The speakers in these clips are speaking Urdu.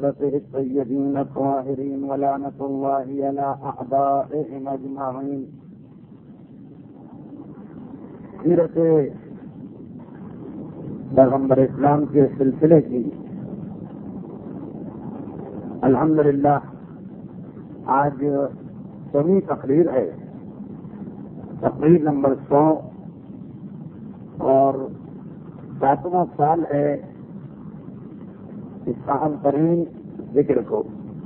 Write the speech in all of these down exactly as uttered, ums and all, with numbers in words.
وعترته الطيبين الطاهرين ولعنة الله على أعدائهم أجمعين. سیرت پیغمبر اسلام کے سلسلے کی الحمدللہ آج سویں تقریر ہے، تقریر نمبر سو، اور ساتواں سال ہے اس اہم ترین ذکر کو.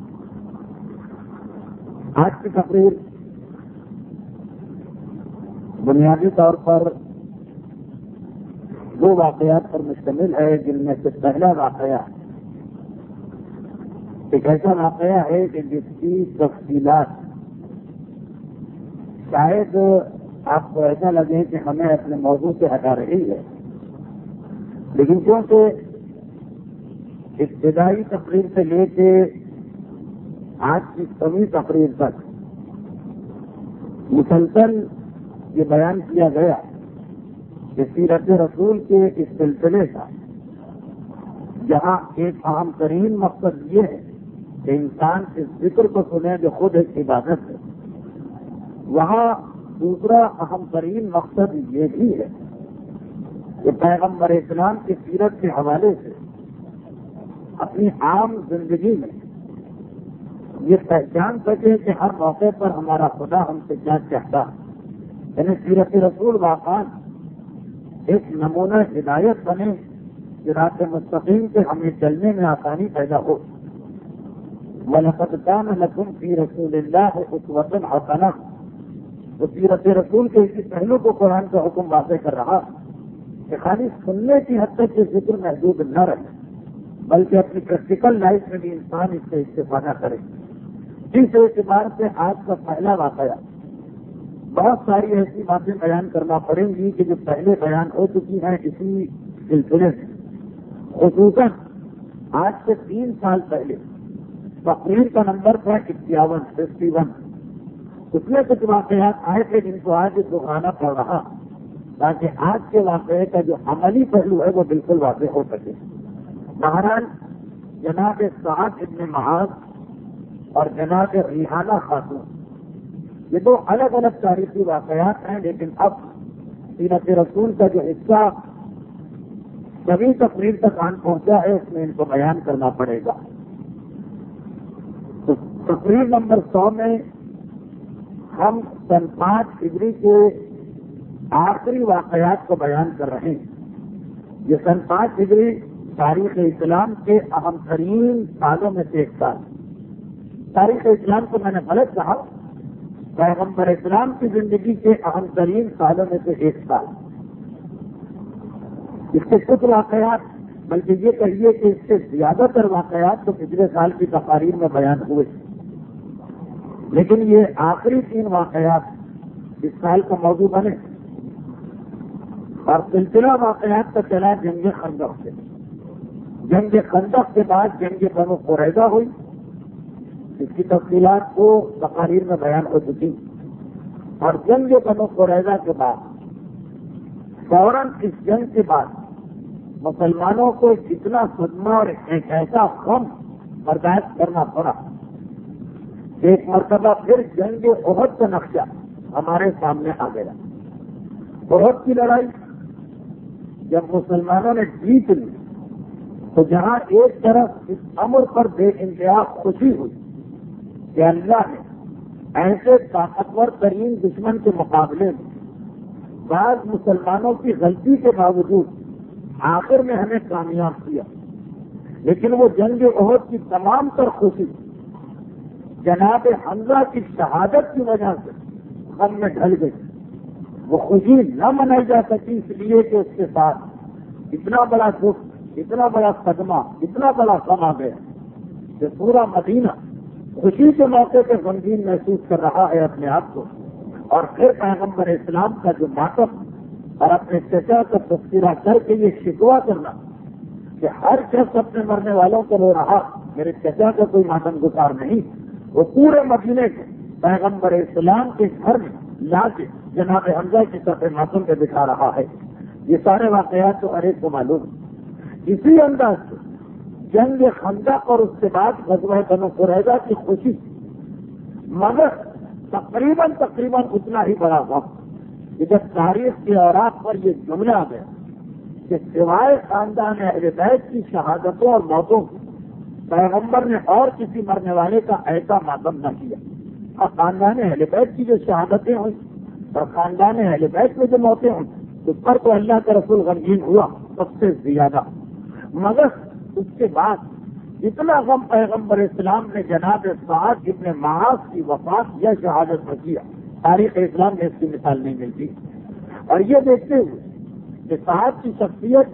آج کی تقریر بنیادی طور پر دو واقعات پر مشتمل ہے، جن میں سے پہلا واقعہ ایک ایسا واقعہ ہے کہ جس کی تفصیلات شاید آپ کو ایسا لگے کہ ہمیں اپنے موضوع سے ہٹا رہی ہے، لیکن کیونکہ ابتدائی تقریر سے لے کے آج کی سویں تقریر تک مسلسل یہ بیان کیا گیا کہ سیرت رسول کے اس سلسلے کا جہاں ایک اہم ترین مقصد یہ ہے کہ انسان اس ذکر کو سنے جو خود ایک عبادت ہے، وہاں دوسرا اہم ترین مقصد یہ بھی ہے کہ پیغمبر اسلام کی سیرت کے حوالے سے اپنی عام زندگی میں یہ پہچان سکے کہ ہر موقع پر ہمارا خدا ہم سے کیا چاہتا ہے. یعنی سیرت رسول واقعہ ایک نمونہ ہدایت بنے کہ رات مستقیم سے ہمیں چلنے میں آسانی پیدا ہو. وَلَقَدْ كَانَ لَكُمْ فِي رَسُولِ اللَّهِ أُسْوَةٌ حَسَنَةٌ. تو سیرت رسول کے اسی پہلو کو قرآن کا حکم واضح کر رہا کہ خالی سننے کی حد تک یہ ذکر محدود نہ رہے، بلکہ اپنی پریکٹیکل لائف میں بھی انسان اس سے استفادہ کرے. اس اعتبار سے آج کا پہلا واقعہ بہت ساری ایسی باتیں بیان کرنا پڑیں گی کہ جو پہلے بیان ہو چکی ہیں اسی سلسلے سے. خصوصاً آج سے تین سال پہلے تقریر کا نمبر تھا اکیاون ففٹی ون. اس میں کچھ واقعات آئے تھے جن کو آج دہرانا پڑ رہا تاکہ آج کے واقعے کا جو عملی پہلو ہے وہ بالکل واضح ہو سکے. بہرحال جناب سعد ابن معاذ اور جناب ریحانہ خاتون یہ دو الگ الگ تاریخی واقعات ہیں، لیکن اب سیرت رسول کا جو حصہ سبھی تقریر تک آن پہنچا ہے اس میں ان کو بیان کرنا پڑے گا. تو تقریر نمبر سو میں ہم سن پانچ ہجری کے آخری واقعات کو بیان کر رہے ہیں. یہ سن پانچ ہجری تاریخ اسلام کے اہم ترین سالوں میں سے ایک سال. تاریخ اسلام کو میں نے غلط کہا، پیغمبر اسلام کی زندگی کے اہم ترین سالوں میں سے ایک سال. اس کے کچھ واقعات بلکہ یہ کہیے کہ اس سے زیادہ تر واقعات تو پچھلے سال کی تقاریر میں بیان ہوئے، لیکن یہ آخری تین واقعات اس سال کا موضوع بنے. اور سلسلہ واقعات کا چلا جنگ خندق سے. جنگ خندق کے بعد جنگ بنو قریظہ ہوئی. اس کی تفصیلات کو تقاریر میں بیان ہو چکی. اور جنگ بنو قریظہ کے بعد فوراً اس جنگ کے بعد مسلمانوں کو اتنا صدمہ اور ایک ایسا غم برداشت کرنا پڑا. ایک مرتبہ پھر جنگ احد کا نقشہ ہمارے سامنے آ گیا. احد کی لڑائی جب مسلمانوں نے جیت لی تو جہاں ایک طرف اس امر پر بے انتہا خوشی ہوئی کہ اللہ نے ایسے طاقتور ترین دشمن کے مقابلے میں بعض مسلمانوں کی غلطی کے باوجود آخر میں ہمیں کامیاب کیا، لیکن وہ جنگ احد کی تمام تر خوشی جناب حمزہ کی شہادت کی وجہ سے غم میں ڈھل گئی. وہ خوشی نہ منائی جا سکی اس لیے کہ اس کے ساتھ اتنا بڑا دکھ، اتنا بڑا صدمہ، اتنا بڑا غم آ گیا کہ پورا مدینہ خوشی کے موقع پہ غمگین محسوس کر رہا ہے اپنے آپ کو. اور پھر پیغمبر اسلام کا جو ماتم اور اپنے چچا کا تذکرہ کر کے یہ شکوہ کرنا کہ ہر شخص اپنے مرنے والوں کو رو رہا، میرے چچا کا کوئی ماتم گزار نہیں، وہ پورے مدینے کو پیغمبر اسلام کے گھر میں لا کے جناب حمزہ کی طرف ماتم پہ دکھا رہا ہے. یہ سارے واقعات تو ہر ایک کو معلوم. اسی انداز سے جنگ خندق اور اس کے بعد غزوہ بنو قریظہ کی خوشی، مگر تقریباً تقریباً اتنا ہی بڑا وقت کہ جب تاریخ کے اوراق پر یہ جملہ آ گیا کہ سوائے خاندان اہل بیت کی شہادتوں اور موتوں کی پیغمبر نے اور کسی مرنے والے کا ایسا ماتم نہ کیا، اور خاندان اہل بیت کی جو شہادتیں ہوئی اور خاندان اہل بیت میں جو موتیں ہوئی اس پر تو اللہ کا رسول غمگین ہوا سب سے زیادہ، مگر اس کے بعد اتنا غم پیغمبر اسلام نے جناب سعد ابن معاذ کی وفات یا شہادت میں کیا، تاریخ اسلام میں اس کی مثال نہیں ملتی۔ اور یہ دیکھتے ہوئے کہ سعد کی شخصیت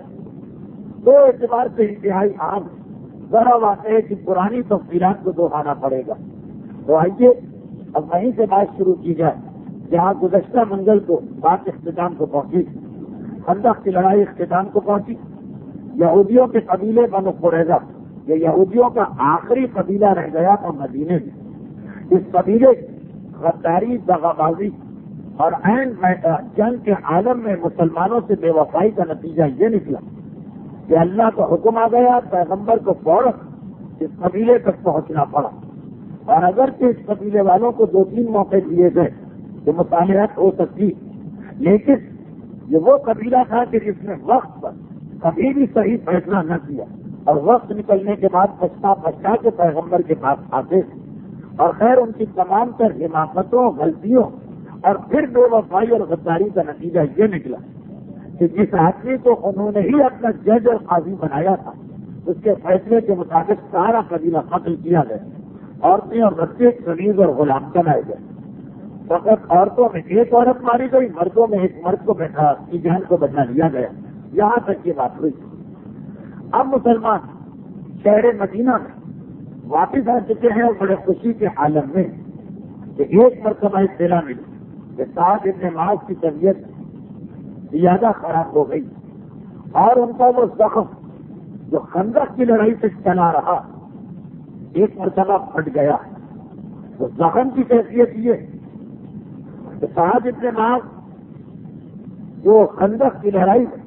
دو اعتبار سے انتہائی عام، ذرا واقع ہے کہ پرانی تفصیلات کو دہرانا پڑے گا، تو آئیے اب وہیں سے بات شروع کی جائے جہاں گزشتہ منگل کو بات اختتام کو پہنچی، خندق کی لڑائی اختتام کو پہنچی۔ یہودیوں کے قبیلے بنو قریظہ، یہ یہودیوں کا آخری قبیلہ رہ گیا تھا مدینے میں، اس قبیلے غداری، دغابازی اور عین جنگ کے عالم میں مسلمانوں سے بے وفائی کا نتیجہ یہ نکلا کہ اللہ کا حکم آ گیا، پیغمبر کو فوراً اس قبیلے تک پہنچنا پڑا، اور اگرچہ اس قبیلے والوں کو دو تین موقع دیے گئے کہ مصالحت ہو سکتی، لیکن یہ وہ قبیلہ تھا کہ جس نے وقت پر کبھی بھی صحیح فیصلہ نہ کیا، اور وقت نکلنے کے بعد پچھتا پچھتا کے پیغمبر کے پاس آتے، اور خیر ان کی تمام تر حماقتوں، غلطیوں اور پھر بے وفائی اور غداری کا نتیجہ یہ نکلا کہ جس آدمی کو انہوں نے ہی اپنا جج اور قاضی بنایا تھا اس کے فیصلے کے مطابق سارا قبیلہ قتل کیا گیا، عورتیں اور بچے قریض اور غلام بنائے گئے، فقط عورتوں میں ایک عورت ماری گئی، مردوں میں ایک مرد کو بیٹھا کی جان کو بچا لیا گیا، یہاں تک یہ بات ہوئی۔ اب مسلمان شہر مدینہ میں واپس آ چکے ہیں اور بڑے خوشی کے عالم میں کہ ایک مرتبہ اطلاع ملی کہ سعد ابن معاذ کی طبیعت زیادہ خراب ہو گئی، اور ان کا وہ زخم جو خندق کی لڑائی سے چلا رہا ایک مرتبہ پھٹ گیا۔ تو زخم کی کیفیت یہ کہ سعد ابن معاذ جو خندق کی لڑائی میں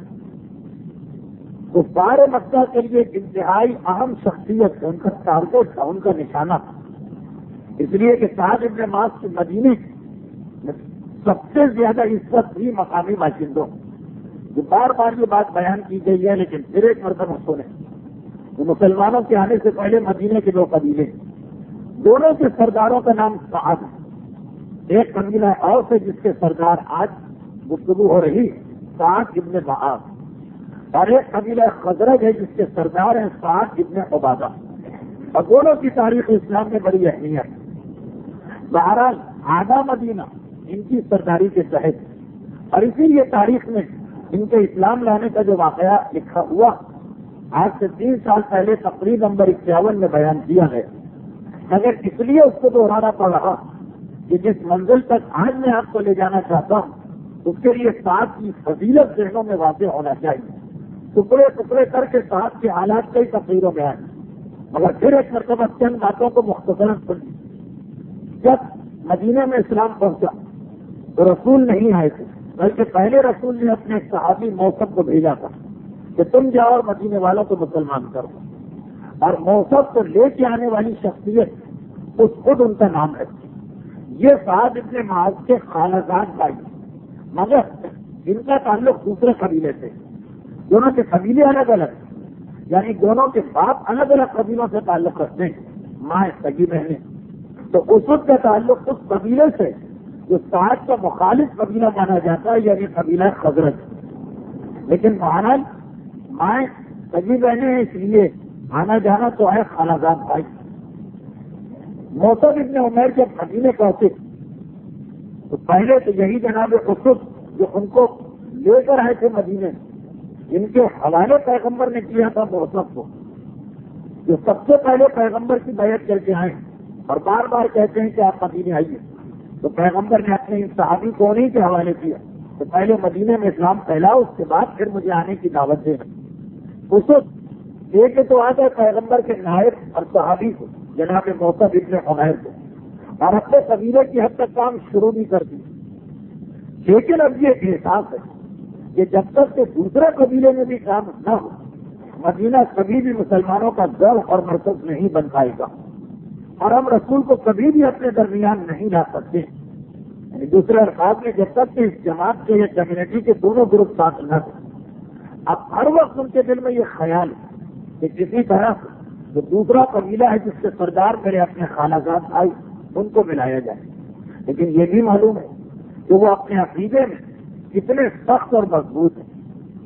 تو سارے مکہ کے لیے ایک انتہائی اہم شخصیت ہے، ان کا ٹارگیٹ تھا، ان کا نشانہ تھا، اس لیے کہ سعد ابن معاذ کی مدینے میں سب سے زیادہ عزت تھی مقامی باشندوں، جو بار بار یہ بات بیان کی گئی ہے، لیکن پھر ایک مرتبہ سنیں کہ مسلمانوں کے آنے سے پہلے مدینے کے دو قبیلے، دونوں کے سرداروں کا نام سعد ہے، ایک قبیلہ اوس ہے جس کے سردار آج گفتگو ہو رہی سعد ابن معاذ، اور ایک قبیلہ خزرج ہے جس کے سردار ہیں سعد ابن عبادہ، اور دونوں کی تاریخ اسلام میں بڑی اہمیت ہے۔ بہرحال آدھا مدینہ ان کی سرداری کے تحت، اور اسی لیے تاریخ میں ان کے اسلام لانے کا جو واقعہ لکھا ہوا آج سے تین سال پہلے تقریب نمبر اکیاون میں بیان کیا ہے، مگر اس لیے اس کو دہرانا پڑ رہا کہ جس منزل تک آج میں آپ کو لے جانا چاہتا ہوں اس کے لیے ساتھ کی فضیلت ذہنوں میں واضح ہونا چاہیے، ٹکڑے ٹکڑے کر کے ساتھ کے حالات کئی تقریروں میں آئے، مگر پھر ایک مرتبہ چند باتوں کو مختصراً سن لی۔ جب مدینے میں اسلام پہنچا تو رسول نہیں آئے تھے، بلکہ پہلے رسول نے اپنے صحابی موصب کو بھیجا تھا کہ تم جاؤ اور مدینے والوں کو مسلمان کرو، اور موصب کو لے کے آنے والی شخصیت اس خود ان کا نام ہے، یہ سعد ابن معاذ کے خالصات بھائی، مگر ان کا تعلق دوسرے قبیلے سے، دونوں کے قبیلے الگ الگ، یعنی دونوں کے باپ الگ الگ قبیلوں سے تعلق رکھتے ہیں، ماں سگی بہنیں، تو اس وقت کا تعلق اس قبیلے سے جو سعد کا مخالف قبیلہ مانا جاتا ہے، یعنی قبیلہ خزرج، لیکن مہاراج مائیں سگی بہنیں ہیں، اس لیے آنا جانا تو ہے خالازاد بھائی۔ موصب ابن عمیر جب مدینے پہنچے تو پہلے تو یہی جناب اسد جو ان کو لے کر آئے تھے مدینے، جن کے حوالے پیغمبر نے کیا تھا موصب کو، جو سب سے پہلے پیغمبر کی بیعت کر کے آئے اور بار بار کہتے ہیں کہ آپ مدینے آئیے، تو پیغمبر نے اپنے ان صحابی کو انہیں کے حوالے کیا تو پہلے مدینے میں اسلام پھیلاؤ، اس کے بعد پھر مجھے آنے کی دعوت دینا۔ اسد دے کے تو آ گئے پیغمبر کے نائب اور صحابی کو، جناب موصب ابن عمیر کو، اور اپنے قبیلے کی حد تک کام شروع بھی کر دی، لیکن اب یہ احساس ہے کہ جب تک کہ دوسرے قبیلے میں بھی کام نہ ہو مدینہ کبھی بھی مسلمانوں کا گھر اور مرکز نہیں بن پائے گا، اور ہم رسول کو کبھی بھی اپنے درمیان نہیں لا سکتے۔ یعنی دوسرے الفاظ میں جب تک کہ اس جماعت کے یا کمیونٹی کے دونوں گروپ ساتھ نہ دیں، اب ہر وقت ان کے دل میں یہ خیال ہے کہ کسی طرح جو دوسرا قبیلہ ہے جس کے سردار میرے اپنے خالہ زاد بھائی ان کو ملایا جائے، لیکن یہ بھی معلوم ہے کہ وہ اپنے عقیدے میں کتنے سخت اور مضبوط ہیں۔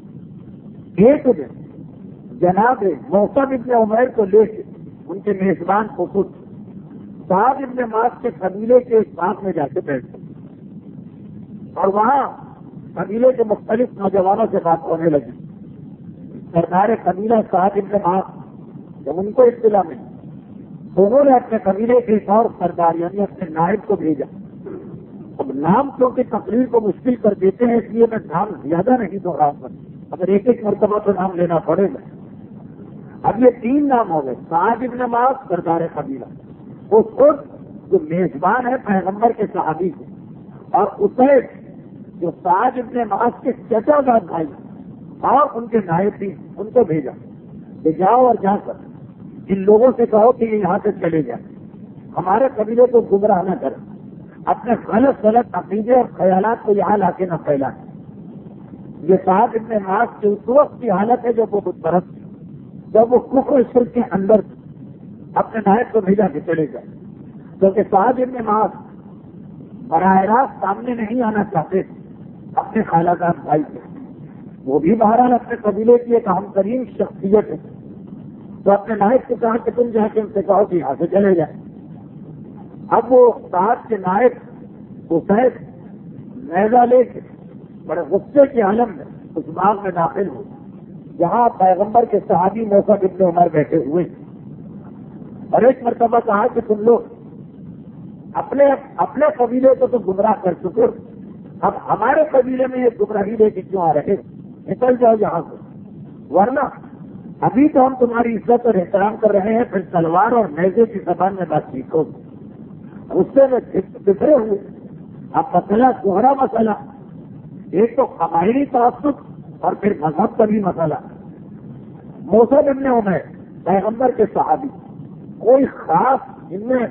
ایک دن جناب موسیٰ ابن عمیر کو لے کے ان کے میزبان خود سعد ابن معاذ کے قبیلے کے ایک باغ میں جا کے بیٹھتے اور وہاں قبیلے کے مختلف نوجوانوں سے بات ہونے لگی۔ سردار قبیلہ سعد ابن معاذ جب ان کو اطلاع ملی تو انہوں نے اپنے قبیلے کے ایک اور سردار یعنی اپنے نائب کو بھیجا۔ اب نام کیونکہ تقریر کو مشکل کر دیتے ہیں اس لیے میں نام زیادہ نہیں دوہراؤں گا، اگر ایک ایک مرتبہ تو نام لینا پڑے گا۔ اب یہ تین نام ہو گئے، سعد ابن معاذ سردار قبیلہ، وہ خود جو میزبان ہے پیغمبر کے صحابی کے، اور اسے جو سعد ابن معاذ کے چچا زاد بھائی اور ان کے نائب تھی ان کو بھیجا کہ جاؤ اور جا کر ان لوگوں سے کہو کہ یہ یہاں سے چلے جائیں، ہمارے قبیلے کو گمراہ نہ کریں، اپنے غلط غلط عقیدے اور خیالات کو یہاں لا کے نہ پھیلائیں۔ یہ سعد ابن معاذ کی اس وقت کی حالت ہے جو وہ بت پرست تھی، جب وہ کفر شرک کے اندر اپنے نائب کو بھیجا کے چلے گئے، کیونکہ سعد ابن معاذ براہ راست سامنے نہیں آنا چاہتے اپنے خالہ زاد بھائی سے، وہ بھی بہرحال اپنے قبیلے کی ایک اہم ترین شخصیت ہے، تو اپنے نائب سے کہا کہ تم جا کے ان سے کہو کہ یہاں سے چلے جائیں۔ اب وہ سعد کے نائب اسید نیزہ لے کے بڑے غصے کے عالم میں اس باغ میں داخل ہوئے جہاں پیغمبر کے صحابی موسیٰ ابن عمیر بیٹھے ہوئے، اور ایک مرتبہ کہا کہ تم لوگ اپنے اپنے قبیلے کو تو گمراہ کر چکے، اب ہمارے قبیلے میں یہ گمراہی لے کے کیوں آ رہے، نکل جاؤ یہاں سے، ورنہ ابھی تو ہم تمہاری عزت اور احترام کر رہے ہیں، پھر تلوار اور نیزے کی زبان میں بات چیت ہوگی۔ غصے میں بکھرے ہوئے، اب مسئلہ دوہرا مسئلہ، ایک تو قبائلی تعصب اور پھر مذہب کا بھی مسئلہ۔ موسیٰ ابن عمیر پیغمبر کے صحابی، کوئی خاص ان میں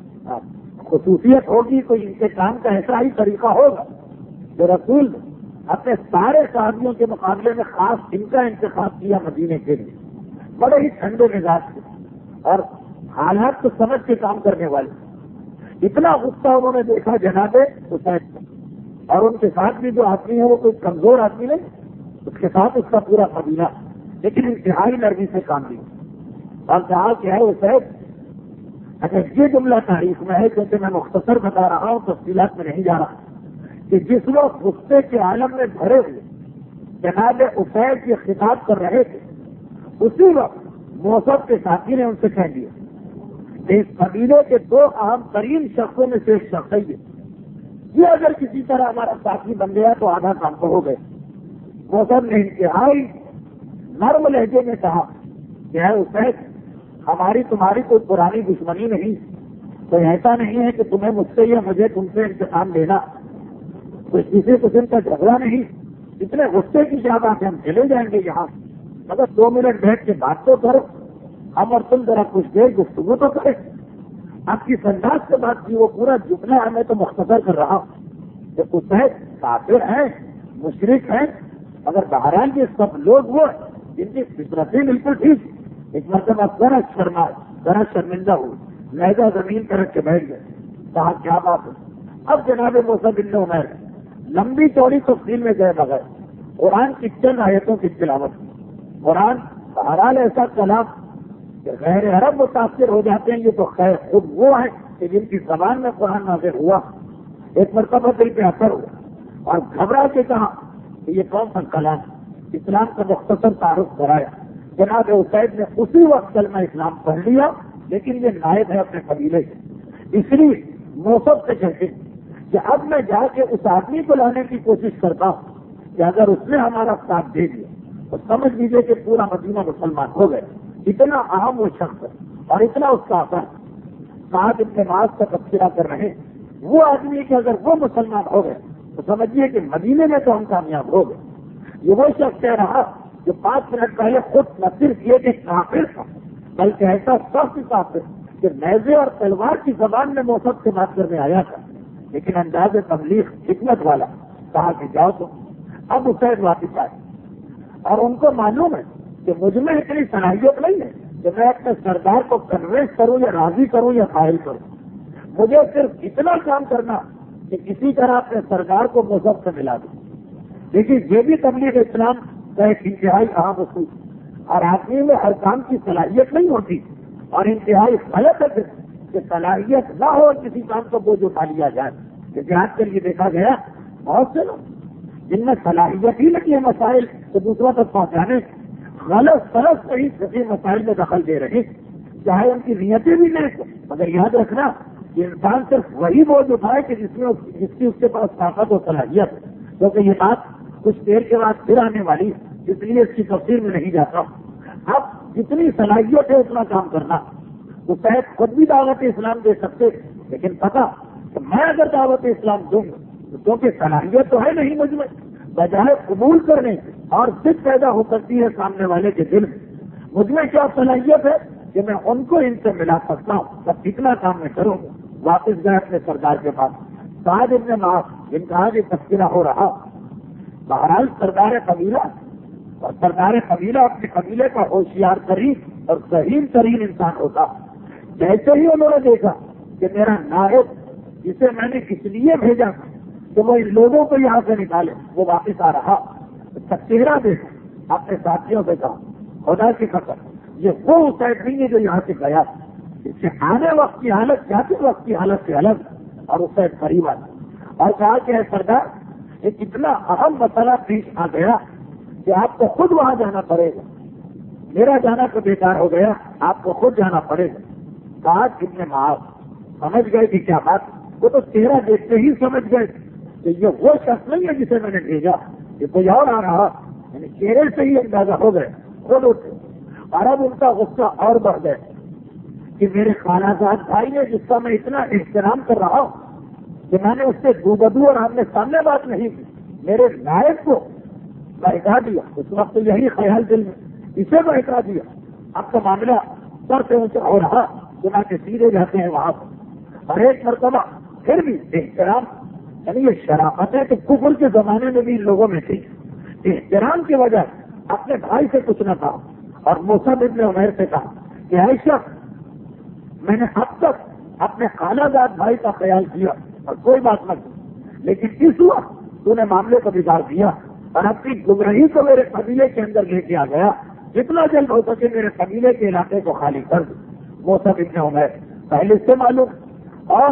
خصوصیت ہوگی، کوئی ان کے کام کا ایسا ہی طریقہ ہوگا جو رسول نے اپنے سارے صحابیوں کے مقابلے میں خاص ان کا انتخاب کیا مدینے کے لیے، بڑے ہی ٹھنڈے مزاج سے اور حالات کو سمجھ کے کام کرنے والے۔ اتنا غصہ انہوں نے دیکھا جناب اسید کو، اور ان کے ساتھ بھی جو آدمی ہے وہ کوئی کمزور آدمی نہیں، اس کے ساتھ اس کا پورا قبیلہ، لیکن انتہائی نرمی سے کام لیا اور کہا کہ ہے اسید، اچھا یہ جملہ تاریخ میں ہے کیونکہ میں مختصر بتا رہا ہوں، تفصیلات میں نہیں جا رہا، کہ جس وقت غصے کے عالم میں بھرے ہوئے جناب اسید یہ خطاب کر رہے تھے، اسی وقت موسیٰ کے ساتھی نے ان سے کہہ دیا کہ اس قبیلے کے دو اہم ترین شخصوں میں سے ایک شخص ہے یہ اگر کسی طرح ہمارا ساتھی بن گیا تو آدھا کام تو ہو گئے۔ موسیٰ نے انتہائی نرم لہجے میں کہا کہ ہے اسید، ہماری تمہاری کوئی پرانی دشمنی نہیں، کوئی ایسا نہیں ہے کہ تمہیں مجھ سے یا مجھے تم سے انتقام لینا، کوئی کسی قسم کا جھگڑا نہیں، اتنے غصے کی کیا بات ہے، ہم چلے جائیں گے یہاں، مگر دو منٹ بیٹھ کے بات تو کرو، ہم اور تم ذرا کچھ دیر گفتگو تو کریں۔ آپ کی انداز سے بات کی وہ پورا جملہ ہے، میں تو مختصر کر رہا ہوں کہ اسید کافر ہیں، مشرک ہیں، مگر بہرحال یہ سب لوگ وہ جن کی فطرتیں بالکل ٹھیک، ایک مرتبہ ذرا شرما ذرا شرمندہ ہوئی، لہجہ زمین پر رکھ کے بیٹھ گئے، کہا کیا بات ہے۔ اب جناب موسیٰ بن عمیر لمبی چوڑی تفصیل میں گئے بغیر قرآن کی چند آیتوں کی تلاوت کی۔ قرآن بہرحال ایسا کلام کہ غیر عرب متاثر ہو جاتے ہیں، یہ تو خیر خود وہ ہے کہ جن کی زبان میں قرآن نازل ہوا، ایک مرتبہ دل پہ اثر ہوا اور گھبرا کے کہا کہ یہ کون سا کلام، اسلام کا مختصر تعارف کرایا۔ جناب اسید نے اسی وقت کلمہ اسلام پڑھ لیا، لیکن یہ نائب ہے اپنے قبیلے سے، اس لیے موسیٰ سے کہتے کہ اب میں جا کے اس آدمی کو لانے کی کوشش کرتا ہوں کہ اگر اس نے ہمارا ساتھ دے دیا تو سمجھ لیجیے کہ پورا مدینہ مسلمان ہو گئے، اتنا اہم وہ شخص ہے اور اتنا اس کا اثر سعد ابن معاذ کا تبصرہ کر رہے وہ آدمی کہ اگر وہ مسلمان ہو گئے تو سمجھیے کہ مدینے میں تو ہم کامیاب ہو گئے۔ یہ وہ شخص کہہ رہا جو پانچ منٹ پہلے خود نہ صرف یہ کہ کافر تھا بلکہ ایسا سخت کافر کہ نیزے اور تلوار کی زبان میں موسم سے بات کرنے آیا تھا، لیکن انداز تبلیغ حکمت والا کہا کہ جاؤ تو اب اسے واپس آئے، اور ان کو معلوم ہے کہ مجھ میں اتنی صلاحیت نہیں ہے کہ میں اپنے سردار کو کنوینس کروں یا راضی کروں یا قائل کروں، مجھے صرف اتنا کام کرنا کہ کسی طرح اپنے سردار کو مذہب سے ملا دوں۔ دیکھیے یہ بھی تبلیغ اسلام کا ایک انتہائی اہم اصول، اور آدمی میں ہر کام کی صلاحیت نہیں ہوتی، اور انتہائی غلط ہے کہ صلاحیت نہ ہو اور کسی کام کو بوجھ اٹھا لیا جائے۔ جیسے آج کل یہ دیکھا گیا بہت سے لوگ جن میں صلاحیت ہی نہیں ہے مسائل کو دوسروں تک پہنچانے، غلط غلط صحیح صحیح مسائل میں دخل دے رہے، چاہے ان کی نیتیں بھی نیک، مگر یاد رکھنا کہ انسان صرف وہی بوجھ اٹھائے کہ جس میں جس کی اس کے پاس طاقت و صلاحیت ہے، کیونکہ یہ بات کچھ دیر کے بعد پھر آنے والی، اس لیے اس کی تفصیل میں نہیں جاتا۔ اب جتنی صلاحیت ہے اتنا کام کرنا، تو شاید خود بھی دعوت اسلام دے سکتے، لیکن پتا کہ میں اگر دعوت اسلام دوں گا تو کیونکہ صلاحیت تو ہے نہیں مجھ میں، بجائے قبول کرنے اور ضد پیدا ہو سکتی ہے سامنے والے کے دل میں، مجھ میں کیا صلاحیت ہے کہ میں ان کو ان سے ملا سکتا ہوں، بس اتنا کام میں کروں گا۔ واپس گئے اپنے سردار کے پاس، سعد ابن معاذ جن کا آگے تذکرہ ہو رہا، بہرحال سردار قبیلہ، اور سردار قبیلہ اپنے قبیلے کا ہوشیار ترین اور ذہین ترین انسان ہوتا۔ جیسے ہی انہوں نے دیکھا کہ میرا نائب جسے میں نے اس لیے بھیجا کہ وہ ان لوگوں کو یہاں سے نکالے وہ واپس آ رہا، اس کا چہرہ دیکھا، اپنے ساتھیوں سے کہا خدا کی قسم یہ وہ اسید نہیں ہے جو یہاں سے گیا، اس سے آنے وقت کی حالت جاتے وقت کی حالت سے الگ، اور اسید قریب آیا اور کہا کہ اے سردار ایک اتنا اہم مسئلہ پیش آ گیا کہ آپ کو خود وہاں جانا پڑے گا، میرا جانا تو بیکار ہو گیا، آپ کو خود جانا پڑے گا۔ کہا ابن معاذ سمجھ گئے کہ کیا بات، وہ تو چہرہ دیکھتے ہی سمجھ گئے کہ یہ وہ شخص نہیں ہے جسے میں نے بھیجا، یہ کوئی اور آ رہا، یعنی چہرے سے ہی اندازہ ہو گئے، خود اٹھے، اور اب ان کا غصہ اور بڑھ گئے کہ میرے خالہ زاد بھائی نے جس کا میں اتنا احترام کر رہا ہوں کہ میں نے اس سے دو بدو اور آمنے سامنے بات نہیں کی، میرے نائب کو بہکا دیا، اس وقت یہی خیال دل میں، اسے بہکا دیا، اب تو معاملہ سر سے اونچا ہو رہا، چنا کے سیدھے جاتے ہیں وہاں پر، اور ایک مرتبہ پھر بھی احترام، یعنی یہ شرافت ہے کہ کفر کے زمانے میں بھی ان لوگوں میں تھی، احترام کی وجہ اپنے بھائی سے کچھ نہ کہا، اور مصعب ابن عمیر سے کہا کہ اے شخص میں نے اب تک اپنے خالہ زاد بھائی کا خیال کیا اور کوئی بات نہ کی، لیکن اس وقت تو نے معاملے کو بگاڑ دیا اور اپنی گمراہی کو میرے قبیلے کے اندر لے کے آ گیا، جتنا جلد ہو سکے میرے قبیلے کے علاقے کو خالی کر دو۔ مصعب ابن عمیر پہلے سے معلوم، اور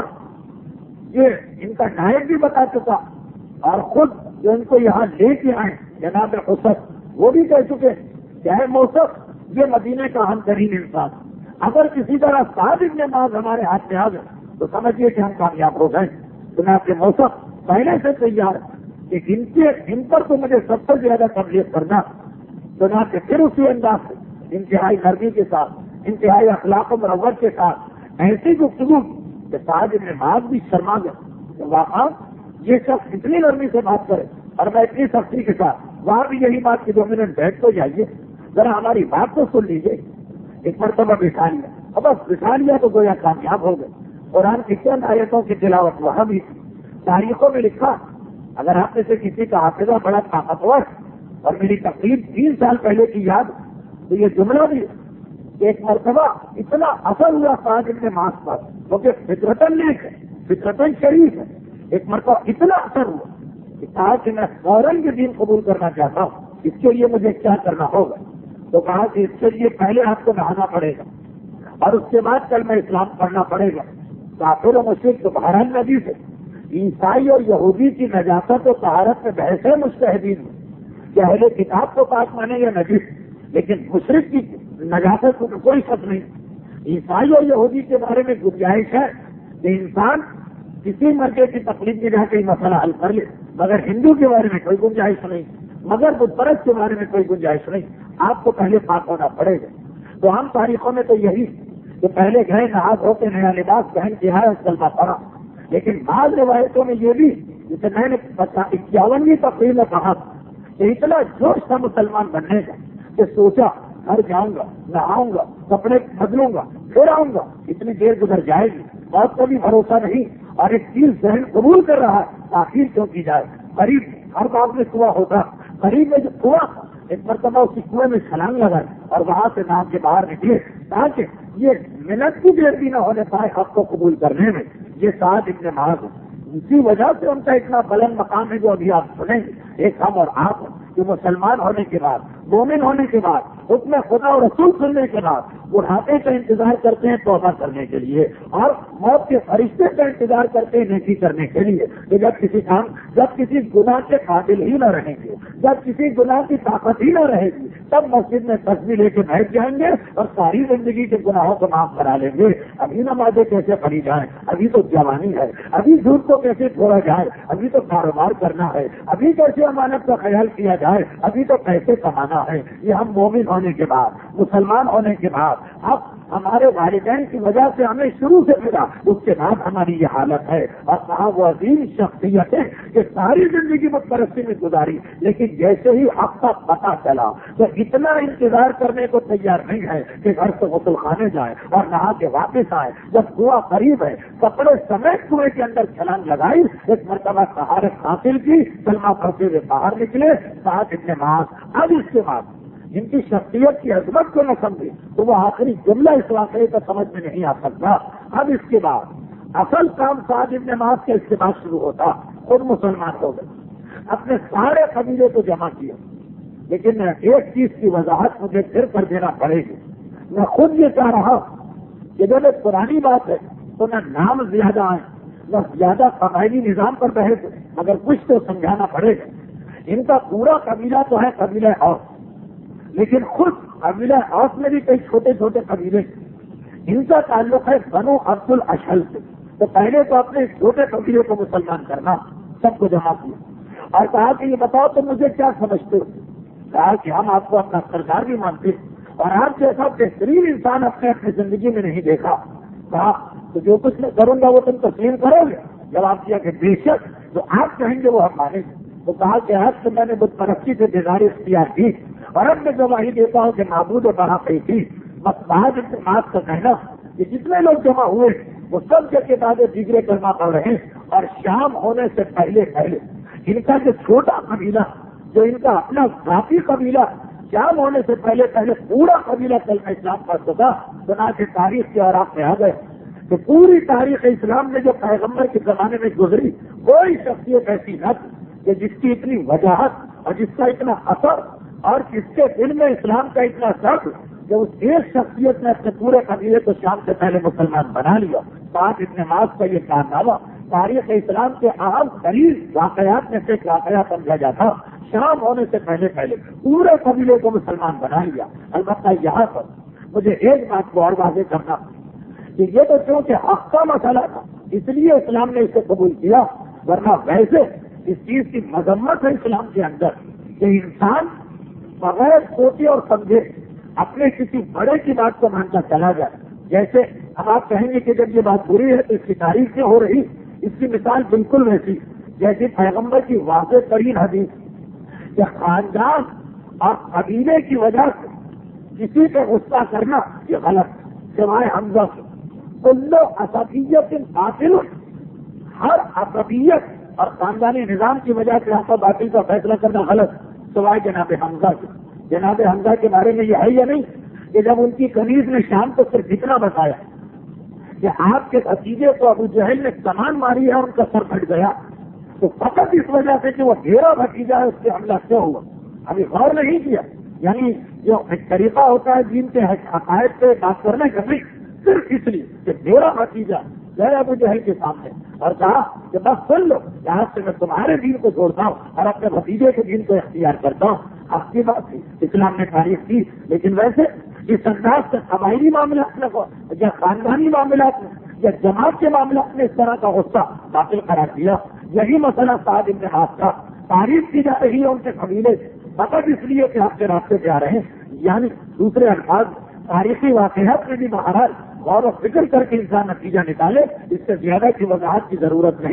یہ ان کا نائب بھی بتا چکا، اور خود جو ان کو یہاں لے کے آئے جناب حسن وہ بھی کہہ چکے کہ اے مصعب یہ مدینے کا اہم ترین انسان، اگر کسی طرح سعد ابن معاذ ہمارے ہاتھ میں آ گئے تو سمجھیے کہ ہم کامیاب ہو گئے۔ جناب مصعب پہلے سے تیار کہ ان کے ان پر تو مجھے سب سے زیادہ تبلیغ کرنا، جناب پھر اسی انداز سے انتہائی نرمی کے ساتھ، انتہائی اخلاق و مروت کے ساتھ ایسی گفتگو کہ سعد ابن معاذ بھی شرما گئے کہ واقعا یہ شخص اتنی نرمی سے بات کرے اور میں اتنی سختی کے ساتھ، وہاں بھی یہی بات کہ دو منٹ بیٹھ تو جائیے، ذرا ہماری بات تو سن لیجیے۔ ایک مرتبہ بٹھا لیا، اور بس بٹھا لیا تو گویا کامیاب ہو گئے۔ قرآن کی چند آیتوں کی تلاوت وہاں بھی تاریخوں میں لکھا، اگر آپ میں سے کسی کا حافظہ بڑا طاقتور اور میری تقریب تین سال پہلے کی یاد تو یہ جملہ بھی کہ ایک مرتبہ اتنا اثر ہوا سعد ابن معاذ پر، کیونکہ فطرتاً نیک ہے، فطرتاً شریف ہے، ایک مرتبہ اتنا اثر ہوا کہ کہا کہ میں فوراً یہ دین قبول کرنا چاہتا ہوں، اس کے لیے مجھے کیا کرنا ہوگا؟ تو کہا کہ اس کے لیے پہلے آپ کو نہانا پڑے گا اور اس کے بعد کل میں اسلام پڑھنا پڑے گا۔ کافر و مشرک تو بہرحال نبی سے، عیسائی اور یہودی کی نجاست و طہارت میں بحث ہے مجتہدین میں کہ اہل کتاب کو پاک مانے یا نبی، لیکن مشرک کی نجاست کو کوئی شک نہیں۔ عیسائی اور یہودی کے بارے میں گنجائش ہے کہ انسان کسی مرکے کی تکلیف میں جا کے مسئلہ حل کر لے، مگر ہندو کے بارے میں کوئی گنجائش نہیں، مگر بت پرست کے بارے میں کوئی گنجائش نہیں، آپ کو پہلے پاک ہونا پڑے گا۔ تو ہم تاریخوں میں تو یہی کہ پہلے گئے نہا دھو کے نیا لباس پہن کے آئے کلمہ پڑھا، لیکن بعض روایتوں میں یہ بھی جسے میں نے اکیاونویں تقریر میں کہا کہ اتنا جوش تھا مسلمان بننے کا کہ سوچا گھر جاؤں گا، نہاؤں گا، کپڑے بدلوں گا، پھر آؤں گا، اتنی دیر گزر جائے گی، بہت کبھی بھروسہ نہیں، اور ایک چیز ذہن قبول کر رہا ہے، تاخیر کیوں کی جائے؟ قریب ہر بات میں کنواں ہوتا، قریب میں جو کنواں تھا ایک مرتبہ اسی کنویں میں چھلانگ لگائے اور وہاں سے نام کے باہر نکلے تاکہ یہ منٹ کی دیر بھی نہ ہونے پائے حق کو قبول کرنے میں۔ یہ سعد ابن معاذ اسی وجہ سے ان کا اتنا بلند مقام ہے جو ابھی آپ سنیں گے۔ ایک ہم اور آپ جو مسلمان ہونے کے بعد، مومن ہونے کے بعد، حکم خدا اور رسول سننے کے بعد بڑھاپے کا انتظار کرتے ہیں توبہ کرنے کے لیے، اور موت کے فرشتے کا انتظار کرتے ہیں نیکی کرنے کے لیے، کہ جب کسی کام جب کسی گناہ کے قابل ہی نہ رہیں گے، جب کسی گناہ کی طاقت ہی نہ رہے گی، تب مسجد میں تصویر لے کے بیٹھ جائیں گے اور ساری زندگی کے گناہوں کو معاف کرا لیں گے۔ ابھی نمازیں کیسے پڑھی جائیں، ابھی تو جوانی ہے، ابھی جھوٹ کو کیسے چھوڑا جائے، ابھی تو کاروبار کرنا ہے، ابھی کیسے امانت کا خیال کیا جائے، ابھی تو پیسے کمانا ہے۔ یہ ہم مومن ہونے کے بعد، مسلمان ہونے کے بعد، اب ہمارے والدین کی وجہ سے ہمیں شروع سے ملا، اس کے بعد ہماری یہ حالت ہے۔ اور کہا وہ عظیم شخصیتیں کہ ساری زندگی بت پرستی میں گزاری، لیکن جیسے ہی حق کا پتہ چلا تو اتنا انتظار کرنے کو تیار نہیں ہے کہ گھر سے غسل خانے جائے اور نہا کے واپس آئے۔ جب کنواں قریب ہے کپڑے سمیت کنویں کے اندر چھلانگ لگائی، ایک مرتبہ طہارت حاصل کی، کلمہ پڑھتے ہوئے باہر نکلے، سعد ابن معاذ۔ اب اس کے بعد ان کی شخصیت کی عظمت کو نہ سمجھے تو وہ آخری جملہ اس واقعے کا سمجھ میں نہیں آ سکتا۔ اب اس کے بعد اصل کام سعد ابن معاذ کے اس کے بعد شروع ہوتا، خود مسلمان ہو گئے، اپنے سارے قبیلے کو جمع کیا، لیکن ایک چیز کی وضاحت مجھے پھر کر دینا پڑے گی۔ میں خود یہ چاہ رہا کہ جب ایک پرانی بات ہے تو نہ نام زیادہ آئے نہ زیادہ قبائلی نظام پر بحث، مگر کچھ تو سمجھانا پڑے گا۔ ان کا پورا قبیلہ تو ہے قبیلہ اوس، لیکن خود قبیلہ اوس میں بھی کئی چھوٹے چھوٹے قبیلے، ان کا تعلق ہے بنو عبد الاشہل سے۔ تو پہلے تو اپنے چھوٹے قبیلے کو مسلمان کرنا، سب کو جمع کیا اور کہا کہ یہ بتاؤ تم مجھے کیا سمجھتے ہو؟ کہا کہ ہم آپ کو اپنا سردار بھی مانتے اور آپ جیسا بہترین انسان اپنے اپنی زندگی میں نہیں دیکھا۔ کہا تو جو کچھ میں کروں گا وہ تم تسلیم کرو گے؟ جواب دیا کہ بے شک جو آپ کہیں گے وہ ہم مانیں گے۔ تو کہا کہ آج سے میں نے بت پرستی سے بیداری اختیار کی اور اب میں گواہی دیتا ہوں کہ معبود و برحقی تھی۔ بس بعد اعتماد کا کہنا کہ جتنے لوگ جمع ہوئے وہ سب کے بعد دیگرے کلمہ پڑھ رہے ہیں، اور شام ہونے سے پہلے پہلے ان کا جو چھوٹا قبیلہ، جو ان کا اپنا ذاتی قبیلہ، شام ہونے سے پہلے پہلے پورا قبیلہ کلمہ اسلام پڑھ چکا۔ چنانچہ تاریخ کے اوراق میں آ گئے کہ پوری تاریخ اسلام میں جو پیغمبر کے زمانے میں گزری کوئی شخصیت ایسی نہ تھی کہ جس کی اتنی وجاہت اور جس کا اتنا اثر اور جس کے دل میں اسلام کا اتنا شک کہ اس ایک شخصیت نے اپنے پورے قبیلے کو شام سے پہلے مسلمان بنا لیا۔ سعد ابن معاذ کا یہ کارنامہ تاریخ اسلام کے اہم ترین واقعات میں سے ایک واقعہ سمجھا جاتا۔ شام ہونے سے پہلے پہلے پورے قبیلے کو مسلمان بنا لیا۔ البتہ یہاں پر مجھے ایک بات کو اور واضح کرنا کہ یہ تو چونکہ حق کا مسئلہ تھا اس لیے اسلام نے اسے قبول کیا، ورنہ ویسے اس چیز کی مذمت ہے اسلام کے اندر کہ انسان بغیر سوچے اور سمجھے اپنے کسی بڑے کی بات کو مانتا چلا جائے۔ جیسے اب آپ کہیں گے کہ جب یہ بات بری ہے تو اس کی تاریخ کیوں ہو رہی؟ اس کی مثال بالکل ویسی جیسی پیغمبر کی واضح ترین حدیث کہ خاندان اور قبیلے کی وجہ سے کسی پہ غصہ کرنا یہ غلط، سوائے حمزہ سے کلو اسابیت باطل، ہر اسابیت اور خاندانی نظام کی وجہ سے حق و باطل کا فیصلہ کرنا غلط، سوائے جناب حمزہ کے۔ جناب حمزہ کے بارے میں یہ ہے یا نہیں کہ جب ان کی کنیز نے شام کو صرف اتنا بتایا کہ آپ کے بھتیجے کو ابو جہل نے کمان ماری ہے اور ان کا سر پھٹ گیا، تو فقط اس وجہ سے کہ وہ میرا بھتیجا ہے اس سے حملہ کیوں ہوا؟ ابھی غور نہیں کیا۔ یعنی جو ایک طریقہ ہوتا ہے دین کے عقائد پہ بات کرنے کا، نہیں صرف اس لیے کہ میرا بھتیجا گئے ابو جہل کے سامنے اور کہا کہ بس سن لو یہاں سے میں تمہارے دین کو چھوڑتا ہوں اور اپنے بھتیجے کے دین کو اختیار کرتا ہوں۔ آپ کی بات تھی، اسلام نے تاریخ کی، لیکن ویسے اس انداز سے قبائلی معاملات میں یا خاندانی معاملات میں یا جماعت کے معاملات میں اس طرح کا غصہ باطل قرار دیا۔ یہی مسئلہ سعد ابن معاذ کا، تعریف کی جا رہی ہے ان کے قبیلے فقط اس لیے کہ آپ کے راستے پہ آ رہے ہیں۔ یعنی دوسرے الفاظ تاریخی واقعات میں بھی مہاراج غور و فکر کر کے انسان نتیجہ نکالے، اس سے زیادہ کی وضاحت کی ضرورت نہیں۔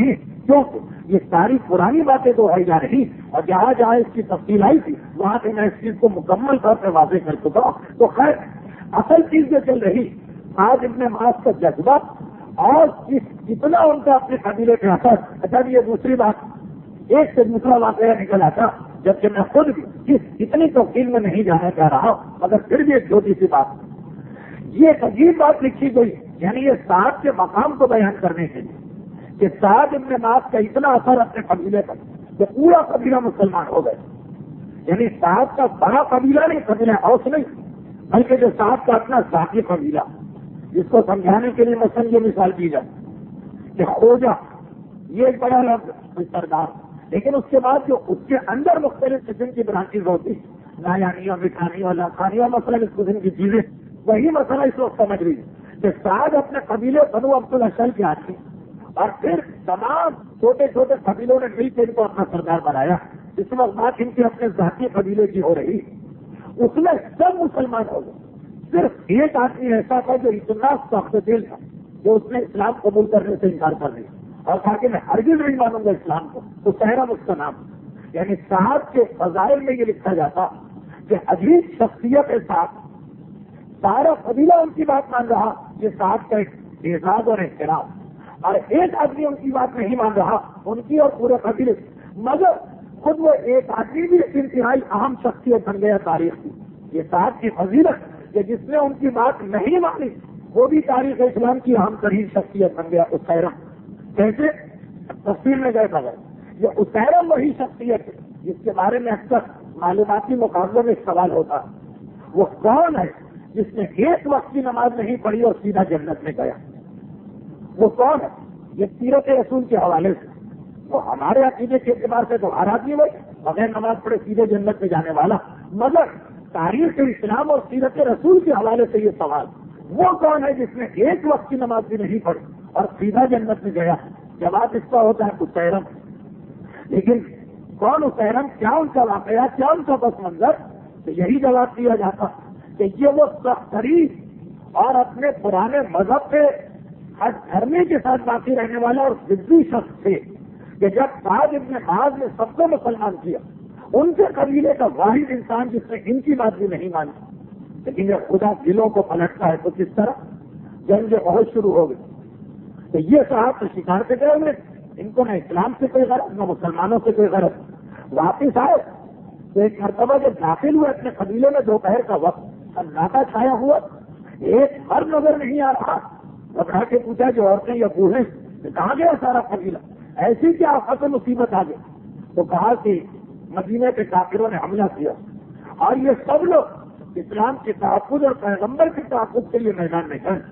کیونکہ یہ ساری پرانی باتیں تو ہے جا رہی، اور جہاں جہاں اس کی تفصیل آئی تھی وہاں سے میں اس چیز کو مکمل طور پہ واضح کر چکا ہوں۔ تو خیر اصل چیز جو چل رہی آج ابن معاذ کا جذبہ اور کتنا ان کا اپنے قبیلے پہ اثر۔ اچھا یہ دوسری بات، ایک سے دوسرا واقعہ نکل آتا، جبکہ میں خود بھی اتنی توقیر میں نہیں جانا چاہ رہا ہوں، مگر پھر بھی ایک چھوٹی سی بات، یہ ایک عجیب بات لکھی گئی، یعنی یہ سعد کے مقام کو بیان کرنے کے لیے کہ سعد ابن معاذ کا اتنا اثر اپنے قبیلے پر کہ پورا قبیلہ مسلمان ہو گئے۔ یعنی سعد کا بڑا قبیلہ نہیں، قبیلہ اوس نہیں، بلکہ جو سعد کا اپنا ذاتی قبیلہ، جس کو سمجھانے کے لیے مثلا یہ مثال دی جائے کہ خوجہ یہ ایک بڑا لفظ سردار، لیکن اس کے بعد جو اس کے اندر مختلف قسم کی برانچیز ہوتی، نایانی اور مٹھانی اور لاکھانی اور مثلا اس قسم کی چیزیں، وہی مسئلہ اس وقت سمجھ رہی ہے کہ سعد اپنے قبیلے بنو عبد الاشل کے آدمی اور پھر تمام چھوٹے چھوٹے قبیلوں نے مل کے ان کو اپنا سردار بنایا۔ اس وقت بات ان کے اپنے ذاتی قبیلے کی ہو رہی، اس میں سب مسلمان ہو گئے، صرف ایک آدمی ایسا تھا جو اتنا سخت دل تھا جو اس نے اسلام قبول کرنے سے انکار کر دیا اور کہا کہ میں ہرگز نہیں مانوں گا اسلام کو، تو سہرا اس کا نام۔ یعنی صاحب کے فضائل میں یہ لکھا جاتا کہ عجیب شخصیت کے ساتھ سارا قبیلہ ان کی بات مان رہا، یہ صاحب کا ایک اعزاز اور احترام، اور ایک آدمی ان کی بات نہیں مان رہا، ان کی اور پورے قبیلے، مگر خود وہ ایک آدمی بھی ایک انتہائی اہم شخصیت بن گیا تاریخ کی۔ یہ صاحب کی فضیلت کہ جس نے ان کی بات نہیں مانی وہ بھی تاریخ اسلام کی اہم ترین شخصیت بن گیا، اسیرم۔ کیسے؟ تفصیل میں گئے بغیر یہ اسیرم وہی شخصیت ہے جس کے بارے میں اکثر معلوماتی مقابلوں میں سوال ہوتا ہے، وہ کون ہے جس نے ایک وقت کی نماز نہیں پڑھی اور سیدھا جنت میں گیا؟ وہ کون ہے؟ یہ سیرت رسول کے حوالے سے تو ہمارے عقیدے کے اعتبار سے تو ہر آدمی وہی بغیر نماز پڑھے سیدھے جنت میں جانے والا، مگر تاریخ اسلام اور سیرت رسول کے حوالے سے یہ سوال، وہ کون ہے جس نے ایک وقت کی نماز بھی نہیں پڑھی اور سیدھا جنت میں گیا؟ جواب اس کا ہوتا ہے اسیرم۔ لیکن کون اسیرم، کیا ان کا واقعہ، کیا ان کا پس منظر؟ تو یہی جواب دیا جاتا کہ یہ وہ سخت ترین اور اپنے پرانے مذہب پہ ہٹ دھرنے کے ساتھ باقی رہنے والا اور ضدی شخص تھے کہ جب سعد ابن معاذ نے سب کو مسلمان کیا، ان کے قبیلے کا واحد انسان جس نے ان کی بات بھی نہیں مانی، لیکن جب خدا دلوں کو پلٹتا ہے تو کس طرح جنگ بہت شروع ہو گئی۔ تو یہ صاحب تو شکار سے گئے ہوئے، ان کو نہ اسلام سے کوئی غرض نہ مسلمانوں سے کوئی غرض، واپس آئے تو ایک مرتبہ جب داخل ہوئے اپنے قبیلے میں دوپہر کا وقت، سناٹا چھایا ہوا، ایک مرد نظر نہیں آ رہا، گھبرا کے پوچھا جو عورتیں یا بوڑھے کہاں گیا سارا قبیلہ، ایسی کیا آفت مصیبت آ گئی؟ تو کہا کہ مدینے کے کافروں نے حملہ کیا اور یہ سب لوگ اسلام کے تحفظ اور پیغمبر کے تحفظ کے لیے میدان میں گئے،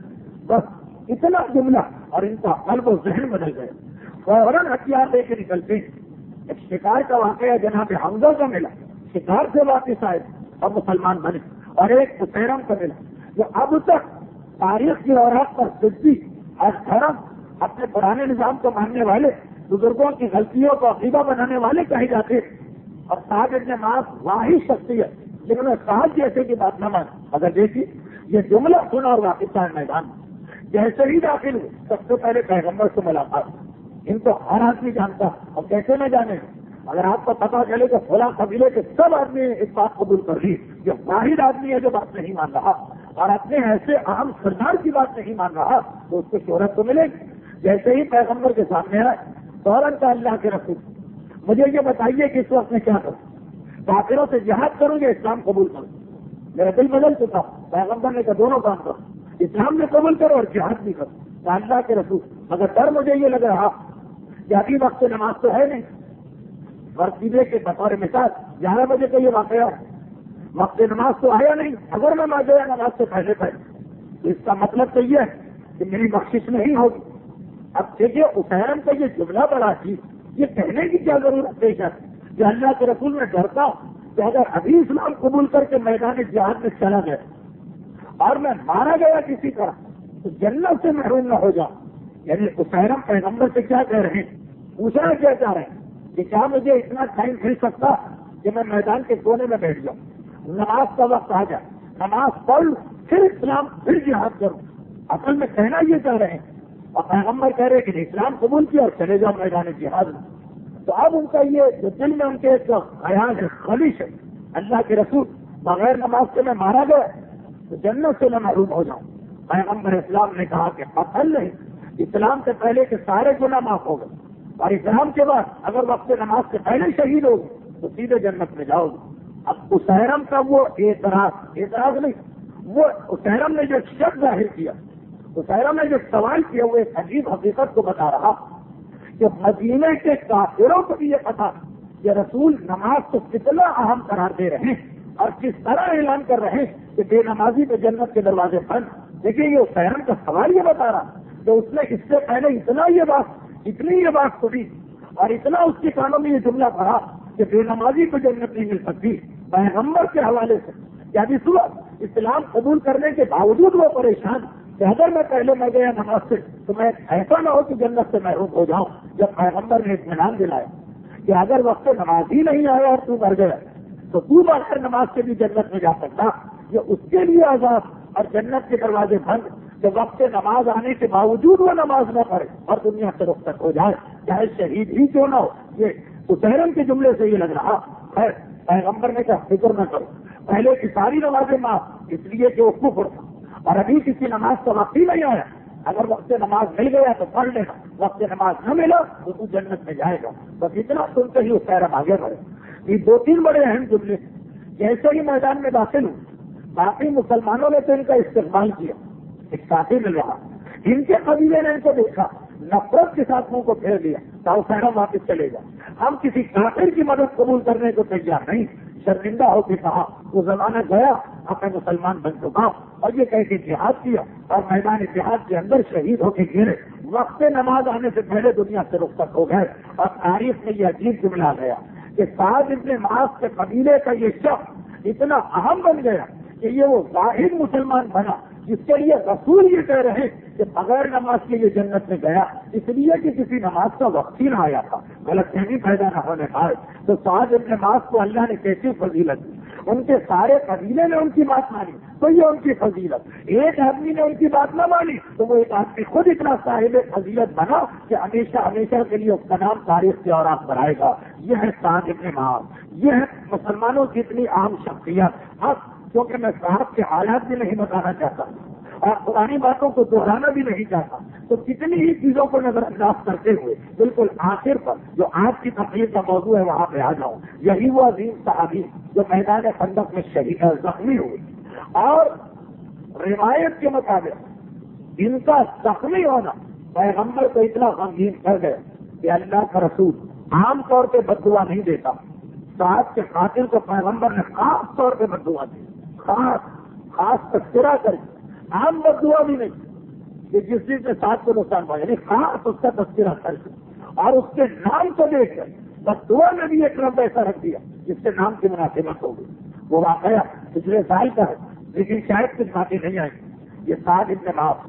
بس اتنا جملہ اور ان کا قلب و ذہن بدل گئے، فوراً ہتھیار لے کے نکلتے ہیں۔ ایک شکار کا واقعہ جناب حمزہ کا ملا، شکار سے واپس آئے اور مسلمان بنے، اور ایک اسیرم کا ملا جو اب تک تاریخ کی اوراق پر ضدی اور دھرم اپنے پرانے نظام کو ماننے والے، بزرگوں کی غلطیوں کو عقیدہ بنانے والے کہے جاتے، اور سعد ابن معاذ واحد شخصیت جنہوں نے سعد جیسے کی بات نہ مانی۔ اگر دیکھیے یہ جملہ سنا اور واپس آئے میدان، جیسے ہی داخل ہوئے سب سے پہلے پیغمبر سے ملاقات، ان کو ہر آدمی جانتا، اور کیسے نہ جانے؟ اگر آپ کو پتا چلے کہ فلاں قبیلے کے سب آدمی اس بات قبول کر لی، یہ واحد آدمی ہے جو بات نہیں مان رہا اور اپنے ایسے اہم سردار کی بات نہیں مان رہا، تو اس کو شہرت تو ملے گی۔ جیسے ہی پیغمبر کے سامنے آئے فوراً کا اللہ کے رسول مجھے یہ بتائیے کہ اس وقت میں کیا کروں، کافروں سے جہاد کروں یا اسلام قبول کروں؟ میرا دل بدل چکا، پیغمبر نے کہا دونوں کام کرو، اسلام میں قبول کرو اور جہاد بھی کرو۔ کہ اللہ کے رسول مگر ڈر مجھے یہ لگ رہا کہ ابھی وقت نماز تو ہے نہیں، ورسیدے کے بطور مثال گیارہ بجے کا یہ واقعہ ہے، وقت نماز تو آیا نہیں، اگر میں مار گیا نماز سے پہلے پہلے تو اس کا مطلب تو یہ ہے کہ میری بخشش نہیں ہوگی۔ اب دیکھیے اسیرم کا یہ جملہ بڑا چیز، یہ کہنے کی کیا ضرورت پیش ہے کہ اللہ کے رسول میں ڈرتا ہوں کہ اگر ابھی اسلام قبول کر کے میدان جہاد میں چلا گیا اور میں مارا گیا کسی طرح تو جنت سے محروم نہ ہو جاؤں۔ یعنی اسیرم پیغمبر سے کیا کہہ رہے ہیں، پوچھنا کیا چاہ رہے ہیں کہ کیا مجھے اتنا ٹائم مل سکتا کہ میں میدان کے کونے میں بیٹھ جاؤں، نماز کا وقت آ جائے، نماز پڑھ پھر اسلام پھر جہاد کروں؟ اصل میں کہنا یہ چاہ رہے ہیں اور پیغمبر کہہ رہے کہ اسلام قبول کیا اور چلے جاؤ میدان جہاد میں. تو اب ان کا یہ جو دل میں ان کے ایک خیال ہے خواہش ہے اللہ کے رسول بغیر نماز سے میں مارا گیا تو جنت سے میں محروم ہو جاؤں. پیغمبر اسلام نے کہا کہ قتل نہیں, اسلام سے پہلے کے سارے گناہ معاف ہو گئے اور اسلام کے بعد اگر وقت نماز سے پہلے شہید ہو گئے تو سیدھے جنت میں جاؤ گے. اب اسیرم کا وہ اعتراض اعتراض نہیں وہ اسیرم نے جو شک ظاہر کیا, اسیرم نے جو سوال کیا وہ ایک عجیب حقیقت کو بتا رہا کہ مدینے کے کافروں کو بھی یہ پتا کہ رسول نماز کو کتنا اہم قرار دے رہے ہیں اور کس طرح اعلان کر رہے ہیں کہ بے نمازی پہ جنت کے دروازے بند. دیکھیے یہ اسیرم کا سوال یہ بتا رہا کہ اس نے اس سے پہلے اتنا یہ بات اتنی یہ بات سنی اور اتنا اس کے کانوں میں یہ جملہ پڑھا کہ بے نمازی کو جنت نہیں مل سکتی. پیغمبر کے حوالے سے کیا بھی صبح اسلام قبول کرنے کے باوجود وہ پریشان کہ اگر میں پہلے میں گیا نماز سے تو میں ایسا نہ ہو کہ جنت سے محروم ہو جاؤں. جب پیغمبر نے اطمینان دلایا کہ اگر وقت نماز ہی نہیں آیا اور تو مر گیا تو تو بغیر نماز سے بھی جنت میں جا سکتا, یہ اس کے لیے عذاب اور جنت کے دروازے بند کہ وقت نماز آنے کے باوجود وہ نماز نہ پڑھے اور دنیا سے رخصت ہو جائے چاہے شہید ہی کیوں نہ ہو. یہ اسیرم کے جملے سے یہ لگ رہا ہے. پیغمبر نے کہا فکر نہ کرو, پہلے کی ساری نمازیں معاف اس لیے کہ وہ کفر تھا اور ابھی کسی نماز کا وقت ہی نہیں آیا. اگر وقت نماز مل گیا تو پڑھ لینا, وقت نماز نہ ملا تو تو جنت میں جائے گا. بس اتنا سنتے ہی اسیرم آگے بڑھے. یہ دو تین بڑے اہم جملے جیسے ہی میدان میں داخل ہوں باقی مسلمانوں نے تو ان کا استقبال کیا, ایک ساتھی مل رہا, ان کے قبیلے نے ان کو دیکھا نفرت کے ساتھ منہ کو پھیر دیا تو سیرم واپس چلے گا, ہم کسی کافر کی مدد قبول کرنے کو تیار نہیں. شرمندہ ہو کے کہا وہ زمانہ گیا اب میں مسلمان بن چکا اور یہ کہہ کے جہاد کیا اور میدان جہاد کے اندر شہید ہو کے گرے. وقت نماز آنے سے پہلے دنیا سے رخصت ہو گئے اور تاریخ میں یہ عجیب جملہ گیا کہ سعد ابن معاذ کے قبیلے کا یہ شخص اتنا اہم بن گیا کہ یہ وہ واحد مسلمان بنا جس کے لیے رسول یہ کہہ رہے کہ بغیر نماز کے یہ جنت میں گیا اس لیے کہ کسی نماز کا وقت ہی نہ آیا تھا, غلط فہمی پیدا نہ ہونے پائے. تو سعد ابن معاذ کو اللہ نے کیسی فضیلت دی, ان کے سارے قبیلے نے ان کی بات مانی تو یہ ان کی فضیلت. ایک آدمی نے ان کی بات نہ مانی تو وہ ایک آدمی خود اتنا صاحب فضیلت بنا کہ ہمیشہ ہمیشہ کے لیے اس کا نام تاریخ کے اوراق پر آئے گا. یہ ہے سعد ابن معاذ, یہ ہے مسلمانوں کی اتنی اہم شخصیت. ہاں کیونکہ میں صاحب کے حالات بھی نہیں بتانا چاہتا اور پرانی باتوں کو دہرانا بھی نہیں چاہتا تو کتنی ہی چیزوں کو نظر انداز کرتے ہوئے بالکل آخر پر جو آج کی تقریر کا موضوع ہے وہاں پہ آ جاؤں. یہی وہ عظیم صحابی جو میدان خندق میں شہید زخمی ہوئے اور روایت کے مطابق ان کا زخمی ہونا پیغمبر کو اتنا غمگین کر گیا کہ اللہ کا رسول عام طور پہ بد دعا نہیں دیتا. سعد کے قاتل کو پیغمبر نے خاص طور پہ بد دعا دی, خاص خاص تذکرہ کر کے, عام بد دعا بھی نہیں کہ جس چیز نے سعد کو نقصان پہنچا, یعنی خاص اس کا تذکرہ کر کے اور اس کے نام کو دیکھ کر بد دعا نے بھی ایک رب ایسا رکھ دیا جس سے نام کی مناسبت ہو گئی. وہ واقعہ پچھلے سال کا ہے لیکن شاید کچھ باتیں نہیں آئیں. یہ سعد ابن معاذ.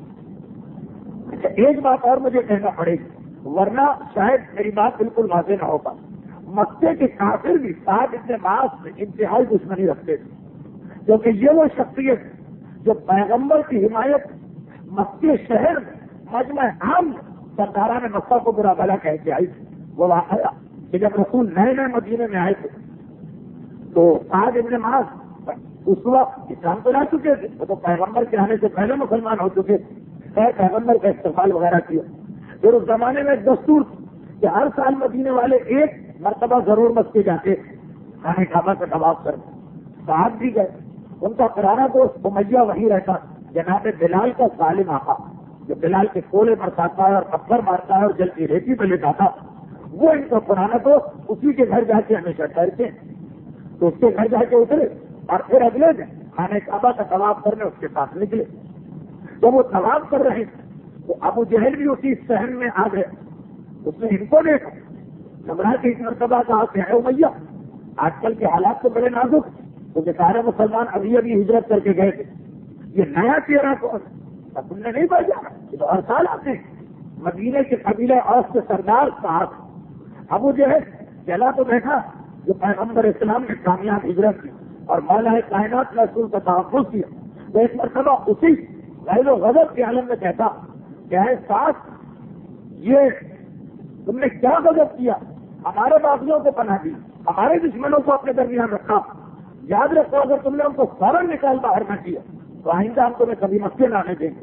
ایک بات اور مجھے کہنا پڑے گی ورنہ شاید میری بات بالکل واضح نہ ہو پائے. مکے کے کافر بھی سعد ابن معاذ سے انتہائی دشمنی رکھتے تھے کیونکہ یہ وہ شخصیت جو پیغمبر کی حمایت مکے شہر میں مجمع عام سرداران مکہ کو برا بھلا کہہ کے آئی تھی. وہ واقعہ کہ جب رسول نئے نئے مدینے میں آئے تھے تو سعد ابن معاذ اس وقت اسلام تو نہ چکے تھے, وہ تو پیغمبر کے آنے سے پہلے مسلمان ہو چکے تھے, خیر پیغمبر کا استقبال وغیرہ کیا. پھر اس زمانے میں ایک دستور کہ ہر سال مدینے والے ایک مرتبہ ضرور مسجد جاتے تھے خانہ کعبہ کا طواف کرتے. سعد بھی گئے, ان کا پرانا دوست امیہ وہی رہتا جناب بلال کا ظالم آقا جو بلال کے کولے برساتا ہے اور پتھر مارتا ہے اور جلدی ریتی پہ لے جاتا, وہ ان کا پرانا دوست اسی کے گھر جا کے ہمیشہ ٹھہرتے. تو اس کے گھر جا کے اترے اور پھر اگلے دن خانہ کعبہ کا طواف کرنے اس کے ساتھ نکلے. جب وہ طواف کر رہے تھے تو ابو جہل بھی اسی صحن میں آ گئے. اس نے ان کو دیکھا, گھبرا کے اس مرتبہ کہا کہ ہے امیہ آج کل کے حالات تو بڑے نازک ہیں کیونکہ سارے مسلمان ابھی ابھی ہجرت کر کے گئے تھے, یہ نیا چہرہ کون تم نے نہیں پہچانا, یہ تو ہر سال آتے ہیں. مدینے کے قبیلے اوس کے سردار صاحب ابو جہل چلا تو دیکھا جو پیغمبر اسلام نے کامیاب ہجرت کی اور مولا کائنات رسول کا تحفظ کیا, تو ایک مرتبہ اسی غیر و غضب کے عالم میں کہتا کیا ہے ساتھ یہ تم نے کیا غضب کیا، ہمارے باغیوں کو پناہ دی، ہمارے دشمنوں کو اپنے درمیان رکھا. یاد رکھو اگر تم نے ان کو فوراً نکال باہر نہ کیا تو آئندہ ہم تمہیں کبھی مکے نہ آنے دیں گے.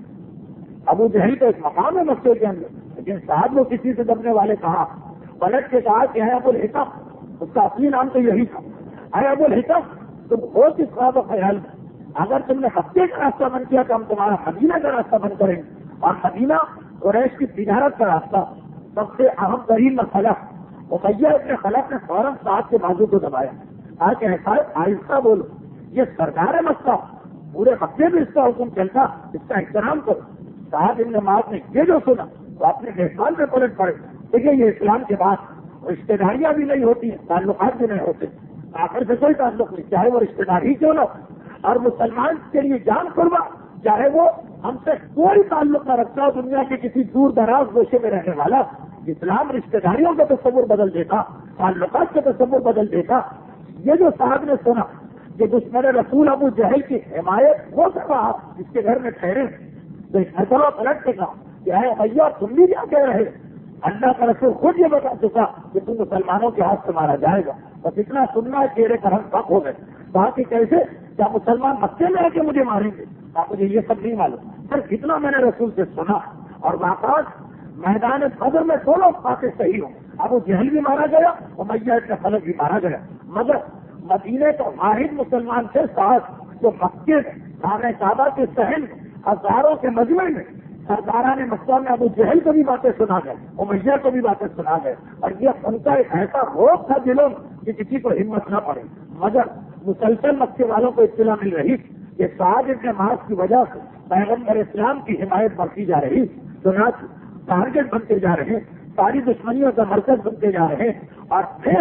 ابو جہل تو ایک مقام ہے مکے کے اندر، لیکن صاحب نے کسی سے دبنے والے کہا، پلٹ کے کہا کہ ہے ابو الحکم، اس کا اصلی نام تو یہی تھا، اے ابو الحکم تم ہو کس خواب و خیال میں، اگر تم نے مکے کا راستہ بند کیا تو ہم تمہارا مدینہ کا راستہ بند کریں گے. اور مدینہ قریش کی تجارت کا راستہ سب سے اہم ترین مسئلہ. امیہ ابن خلف نے فوراً صاحب کے بازو کو دبایا، کہا کہ ایسا آہستہ بولو، یہ سردار مکہ، پورے مکے میں اس کا حکم چلتا، اس کا احترام کرو. صاحب ابن معاذ نے یہ جو سنا تو اپنے میزبان پہ پلٹ پڑے. دیکھیے یہ اسلام کے بعد رشتہ داریاں بھی نہیں ہوتی ہیں، تعلقات بھی نہیں ہوتے، آخر سے کوئی تعلق نہیں، چاہے وہ رشتہ داری کیوں نہ ہو. اور مسلمان کے لیے جان قربان، چاہے وہ ہم سے کوئی تعلق نہ رکھتا ہو، دنیا کے کسی دور دراز گوشے میں رہنے والا. اسلام رشتہ داریوں کا تصور بدل دیتا، تعلقات کا تصور بدل دیتا. یہ جو صاحب نے سنا کہ دشمن رسول ابو جہل کی حمایت ہو سکا جس کے گھر میں ٹھہرے، تو اس مرتبہ پلٹ کے کہا کہ اے بھیا تم بھی کیا کہہ رہے، اللہ کا رسول خود یہ بتا چکا کہ تم مسلمانوں کے ہاتھ سے مارا جائے گا. بس اتنا سننا ہے، چہرے کا رنگ پک ہو گئے. کہا کہ کیسے، کیا مسلمان مکے میں آ کے مجھے ماریں گے؟ کہا مجھے یہ سب نہیں معلوم، سر جتنا میں نے رسول سے سنا اور واقعات میدان بدر میں دونوں باتیں صحیح ہوں. ابو جہل بھی مارا گیا اور امیہ ابن خلف بھی مارا گیا، مگر مدینے کا واحد مسلمان تھے ساتھ جو مکے میں خانہ کعبہ کے صحن میں ہزاروں کے مجمع میں سرداران مکہ میں ابو جہل کو بھی باتیں سنا گئے، امیہ کو بھی باتیں سنا گئے. اور یہ ان کا ایک ایسا روک تھا دلوں کہ کسی کو ہمت نہ پڑے. مگر مسلسل مکے والوں کو اطلاع مل رہی کہ صاحب ابن معاذ کی وجہ سے پیغمبر اسلام کی حمایت بڑھتی جا رہی، چنانچہ ٹارگیٹ بنتے جا رہے ہیں، ساری دشمنیوں کا مرکز بنتے جا رہے ہیں. اور پھر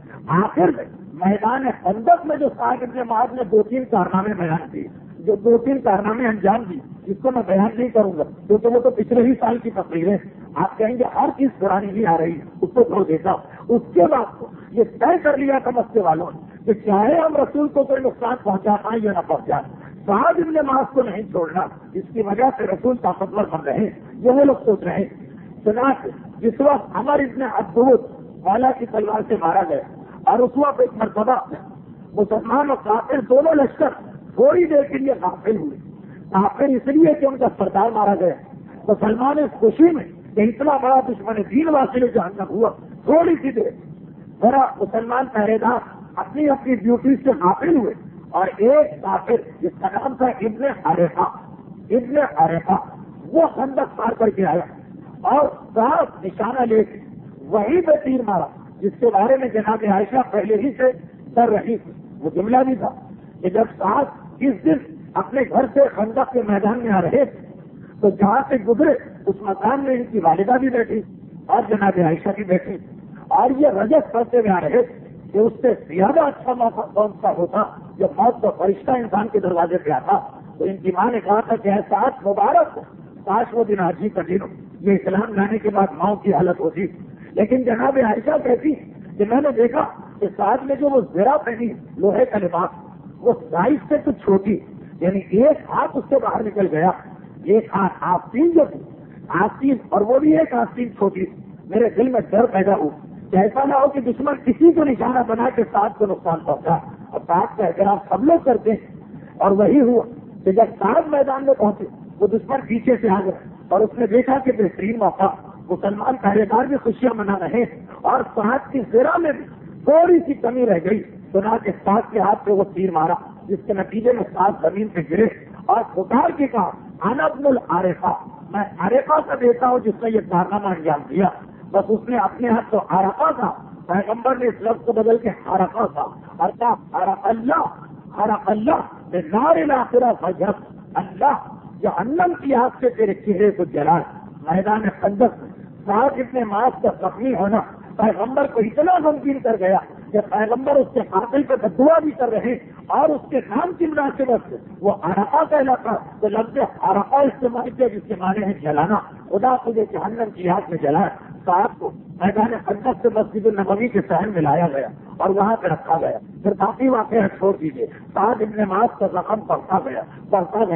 آخر میں میدان خندق میں جو صاحب ابن معاذ نے دو تین کارنامے بیان کیے، جو دو تین کارنامے انجام دی، جس کو میں بیان نہیں کروں گا کیونکہ وہ تو پچھلے ہی سال کی تقریریں، آپ کہیں گے ہر چیز پرانی ہی آ رہی ہے، اس کو چھوڑ دیتا. اس کے بعد تو یہ طے کر لیا تھا مکے والوں نے کہ چاہے ہم رسول کو کوئی نقصان پہنچا پائیں یا نہ پہنچا، صاحب ابن معاذ کو نہیں چھوڑنا، اس کی وجہ سے رسول طاقتور بن رہے ہیں. یہ وہ لوگ سوچ رہے ہیں. چنانچہ جس وقت عمر ابن عبدود والا کی تلوار سے مارا گیا اور اس وقت ایک مرتبہ مسلمان اور کافر دونوں لشکر تھوڑی دیر کے لیے غافل ہوئے. کافر اس لیے کہ ان کا سردار مارا گیا، مسلمان اس خوشی میں کہ اتنا بڑا دشمن دین واصل جہنم ہوا، تھوڑی سی دیر ذرا مسلمان پہرے دار اپنی اپنی ڈیوٹی سے غافل ہوئے. اور ایک کافر جس کا نام تھا ابن حریفہ، ابن حریفہ وہ خندق پار کر کے آیا اور صاحب نشانہ لے کے وہی پہ تیر مارا جس کے بارے میں جناب عائشہ پہلے ہی سے ڈر رہی تھی. وہ جملہ بھی تھا کہ جب صاحب اس دن اپنے گھر سے خندق کے میدان میں آ رہے تھے تو جہاں سے گزرے اس مکان میں ان کی والدہ بھی بیٹھی اور جناب عائشہ بھی بیٹھی، اور یہ رجس کرتے ہوئے آ رہے تھے کہ اس سے زیادہ اچھا موقع کون سا ہوتا جب موت کا فرشتہ انسان کے دروازے پہ آتا. تو ان کی ماں نے کہا تھا کہ ایسا مبارک ہو، کاش وہ دن آج ہی کا دن ہو. یہ اسلام لانے کے بعد ماؤں کی حالت ہوتی. لیکن جناب عائشہ کہتی کہ میں نے دیکھا کہ ساتھ میں جو وہ زرا پہنی لوہے کا لباس وہ سائز سے تو چھوٹی، یعنی ایک ہاتھ اس سے باہر نکل گیا، ایک ہاتھ آستین جو تھی آستین، اور وہ بھی ایک آستین چھوٹی. میرے دل میں ڈر پیدا ہو کہ ایسا نہ ہو کہ دشمن کسی کو نشانہ بنا کے ساتھ کو نقصان پہنچا. اور ساتھ کا احترام سب لوگ کرتے ہیں. اور وہی ہوا کہ جب ساتھ میدان میں پہنچے وہ دشمن پیچھے سے آ گئے اور اس نے دیکھا کہ بہترین موقع، مسلمان پہرے دار بھی خوشیاں منا رہے اور ساتھ کی زرا میں بھی تھوڑی سی کمی رہ گئی. ساتھ کے ساتھ کے ہاتھ پہ وہ تیر مارا جس کے نتیجے میں ساتھ زمین پہ گرے اور پکار کے کہا انا ابن العارفہ، میں عارفہ کا بیٹا ہوں جس نے یہ کارنامہ انجام دیا. بس اس نے اپنے ہاتھ تو عارفہ تھا، پیغمبر نے اس لفظ کو بدل کے حرقہ تھا اور کہا حرق اللہ حرق اللہ نار الاخرہ فجر، اللہ جہنم کی آگ سے تیرے چہرے کو جلائے. میدان خندق میں صاحب ابن معاذ کا زخمی ہونا پیغمبر کو اتنا غمگین کر گیا کہ پیغمبر اس کے قاتل پہ بدعا بھی کر رہے اور اس کے نام کی مناسبت سے وہ عرقہ کا علاقہ تو لفظ عرقہ استعمال کیا جس کے معنی ہے جلانا. خدا تجھے جہنم کی آگ میں جلائے. صاحب کو میدان خندق سے مسجد النبوی کے صحن میں لایا گیا اور وہاں پہ رکھا گیا. پھر باقی واقعہ چھوڑ دیجیے. صاحب ابن معاذ کا زخم بڑھتا گیا بڑھتا گیا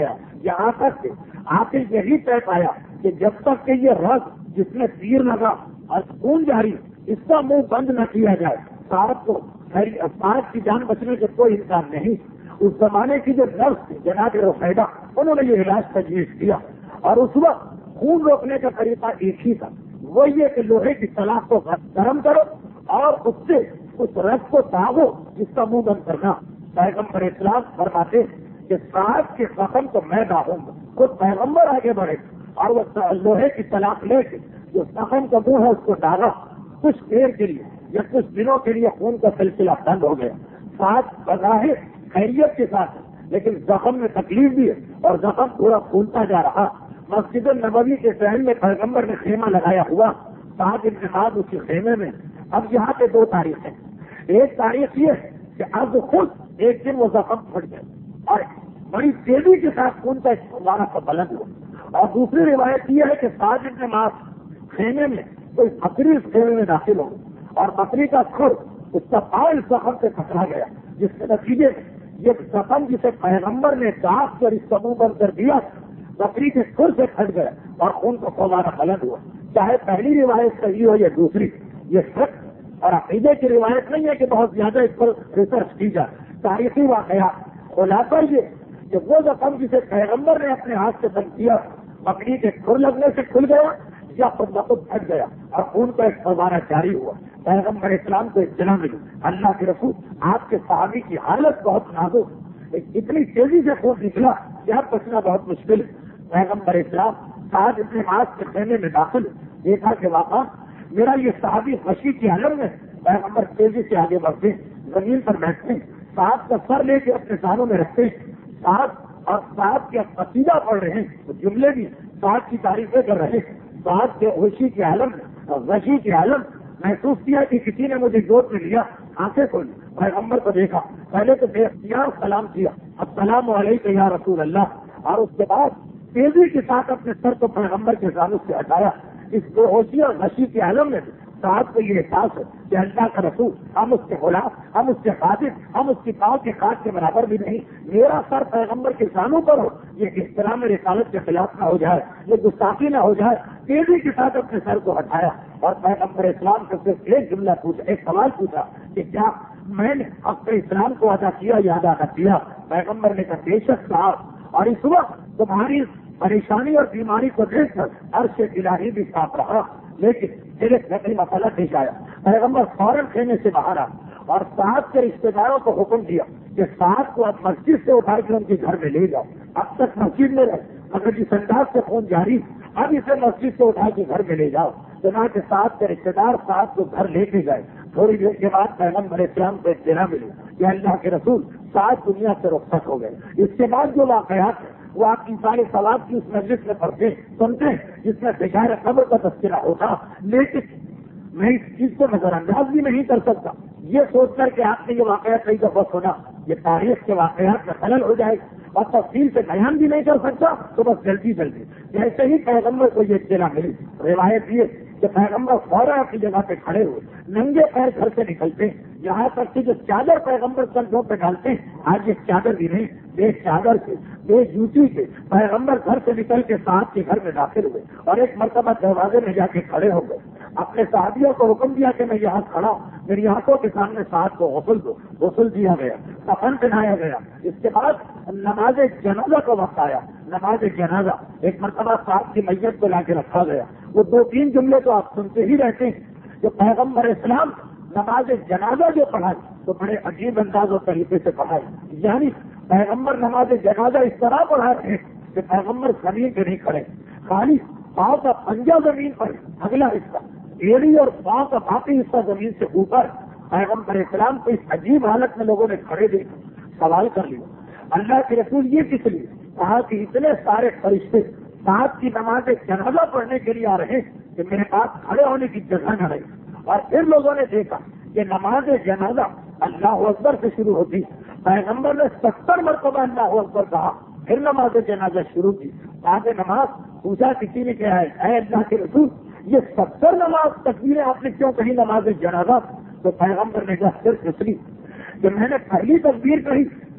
یہاں تک کہ آپ نے یہی طے پایا کہ جب تک کہ یہ رس جس میں تیر لگا اور خون جاری اس کا منہ بند نہ کیا جائے صاحب کو صاحب کی جان بچنے کا کوئی امکان نہیں. اس زمانے کی جو نرس تھی جناب رفیدہ انہوں نے یہ علاج تجویز کیا اور اس وقت خون روکنے کا طریقہ ایک ہی تھا, وہ یہ کہ لوہے کی سلاخ کو گرم کرو اور اس سے اس رس کو داغو جس کا منہ بند کرنا. پیغمبر اسلام فرماتے کہ صاحب کے زخم کو میں داغوں گا. خود پیغمبر آگے بڑھے اور وہ لوہے کی سلاخ لے کے جو زخم کا منہ ہے اس کو داغا. کچھ دیر کے لیے یا کچھ دنوں کے لیے خون کا سلسلہ بند ہو گیا. ساتھ بظاہر خیریت کے ساتھ لیکن زخم میں تکلیف بھی ہے اور زخم پورا پھولتا جا رہا. مسجد النبوی کے شہر میں پیغمبر نے خیمہ لگایا ہوا, سات انتخاب اس کے خیمے میں. اب یہاں پہ دو تاریخ ہیں. ایک تاریخ یہ ہے کہ اب خود ایک دن وہ زخم پھٹ گئے اور بڑی تیزی کے ساتھ خون کا استعمال کا بلند ہوا. اور دوسری روایت یہ ہے کہ سات انتخاب خیمے میں کوئی بکری اس خیمے میں داخل ہو اور بکری کا کھر اس کا پاؤں اس زخم سے پکڑا گیا, جس کے نتیجے میں یہ زخم جسے پیغمبر نے داغ کر اس سموہ بند کر دیا بکری کے کھر سے پھٹ گیا اور خون کا فوارہ بلند ہوا. چاہے پہلی روایت صحیح ہو یا دوسری, یہ سچ اور عقیدے کی روایت نہیں ہے کہ بہت زیادہ اس پر ریسرچ کی جائے. تاریخی واقعات خلاصہ یہ کہ وہ زخم جسے پیغمبر نے اپنے ہاتھ سے بند کیا بکری کے کھر لگنے سے کھل گیا یا خود بخود پھٹ گیا اور خون کا ایک فوارہ جاری ہوا. پیغمبر اسلام کو اطلاع ملی اللہ کے رسول آپ کے صحابی کی حالت بہت نازک, اتنی تیزی سے خون نکلا کہ اب بچنا بہت مشکل ہے. پیغمبر اسلام سعد ابن معاذ کے خیمے میں داخل دیکھا کہ واقعہ میرا یہ صحابی خشی کی حالت میں. پیغمبر تیزی سے آگے بڑھتے زمین پر بیٹھتے سعد کا سر لے کے اپنے کانوں میں رکھتے سعد اور سعد کے قصیدہ پڑھ رہے ہیں جملے بھی سعد کی تعریفیں کر رہے ہیں. سعد کے خوشی کی حالت میں غشی کی حالت محسوس کیا کہ کسی نے مجھے گود میں لیا, آنکھیں کھولی پیغمبر کو دیکھا, پہلے تو بے اختیار سلام کیا السلام علیکم یا رسول اللہ, اور اس کے بعد تیزی کے ساتھ اپنے سر کو پیغمبر کے سامنے سے ہٹایا. اس بے ہوشی اور غشی کے عالم میں صاحب کو یہ احساس ہے کہ اللہ کا رسول ہم اس کے غلام, ہم اس کے خادم, ہم اس کی پاؤں کے کاٹ کے برابر بھی نہیں. میرا سر پیغمبر کے ساموں پر ہو یہ احترام رسالت کے خلاف نہ ہو جائے, یہ گستاخی نہ ہو جائے. تیزی کے ساتھ اپنے سر کو ہٹایا اور پیغمبر اسلام سے صرف ایک جملہ پوچھا, ایک سوال پوچھا کہ کیا میں نے اپنے اسلام کو ادا کیا یا ادا کر دیا؟ پیغمبر نے کہا بے شک صاحب, اور اس وقت تمہاری پریشانی اور بیماری کو دیکھ کر عرش الہی بھی صاف رہا. لیکن پھر ایک نقلی مسئلہ پیش آیا. پیغمبر فوراً خیمے سے باہر آ اور صاحب کے رشتے داروں کو حکم دیا کہ صاحب کو اب مسجد سے اٹھا کر ان کے گھر میں لے جاؤ. اب تک مسجد میں رہے مگر جس انداز سے خون جاری, اب اسے مسجد سے اٹھا کے گھر میں لے جاؤ. چنانچہ صاحب کے رشتے دار صاحب کو گھر لے کے گئے. تھوڑی دیر کے بعد پیغمبر اسلام کو اطلاع ملی کہ اللہ کے رسول صاحب دنیا سے رخصت ہو گئے. اس کے بعد جو واقعات ہیں وہ آپ کی سارے ثواب کی اس مجلس میں پڑھتے سنتے ہیں جس میں بغیر قبر کا تذکرہ ہوتا. لیکن میں اس چیز کو نظر انداز بھی نہیں کر سکتا یہ سوچ کر کہ آپ نے یہ واقعات کئی دفعہ سنا, یہ تاریخ کے واقعات میں خلل ہو جائے اور تفصیل سے بیان بھی نہیں کر سکتا. تو بس جلدی جلدی جیسے ہی پیغمبر کو یہ اطلاع ملی, روایت یہ کہ پیغمبر فوراً اپنی جگہ پہ کھڑے ہوئے, ننگے پیر گھر سے نکلتے, یہاں تک کہ جو چادر پیغمبر کندھوں پہ ڈالتے ہیں آج یہ چادر بھی نہیں, بے چادر سے بے جوتی کے پیغمبر گھر سے نکل کے صاحب کے گھر میں داخل ہوئے اور ایک مرتبہ دروازے میں جا کے کھڑے ہو گئے. اپنے صحابیوں کو حکم دیا کہ میں یہاں کھڑا ہوں, میری آنکھوں کے سامنے صاحب کو غسل دو. غسل دیا گیا, کفن پہنایا گیا. اس کے بعد نماز جنازہ کا وقت آیا. نماز جنازہ ایک مرتبہ صاحب کی میت کو لا کے رکھا گیا. وہ دو تین جملے تو آپ سنتے ہی رہتے ہیں کہ پیغمبر اسلام نماز جنازہ جو پڑھائی تو بڑے عجیب انداز اور طریقے سے پڑھائی. یعنی پیغمبر نماز جنازہ اس طرح پڑھاتے ہیں کہ پیغمبر زمین پہ نہیں کھڑے, خالی پاؤں کا پنجہ زمین پر, اگلا حصہ ایڑی اور پاؤں کا باقی حصہ زمین سے اوپر. پیغمبر اسلام کو اس عجیب حالت میں لوگوں نے کھڑے دیکھ سوال کر لیا اللہ کے رسول یہ کس لیے؟ کہا کہ اتنے سارے فرشتے صاحب کی نماز جنازہ پڑھنے کے لیے آ رہے ہیں کہ میرے پاس کھڑے ہونے کی جگہ نہ رہی. اور پھر لوگوں نے دیکھا کہ نماز جنازہ اللہ اکبر سے شروع ہوتی. پیغمبر نے ستر مرتبہ اللہ اکبر کہا, پھر نماز جنازہ شروع کی. آگے نماز پوچھا کسی نے کیا ہے اے اللہ کے رسول یہ ستر نماز تکبیریں آپ نے کیوں کہی نماز جنازہ؟ تو پیغمبر نے کہا صرف اس لیے کہ میں نے پہلی تکبیر کہی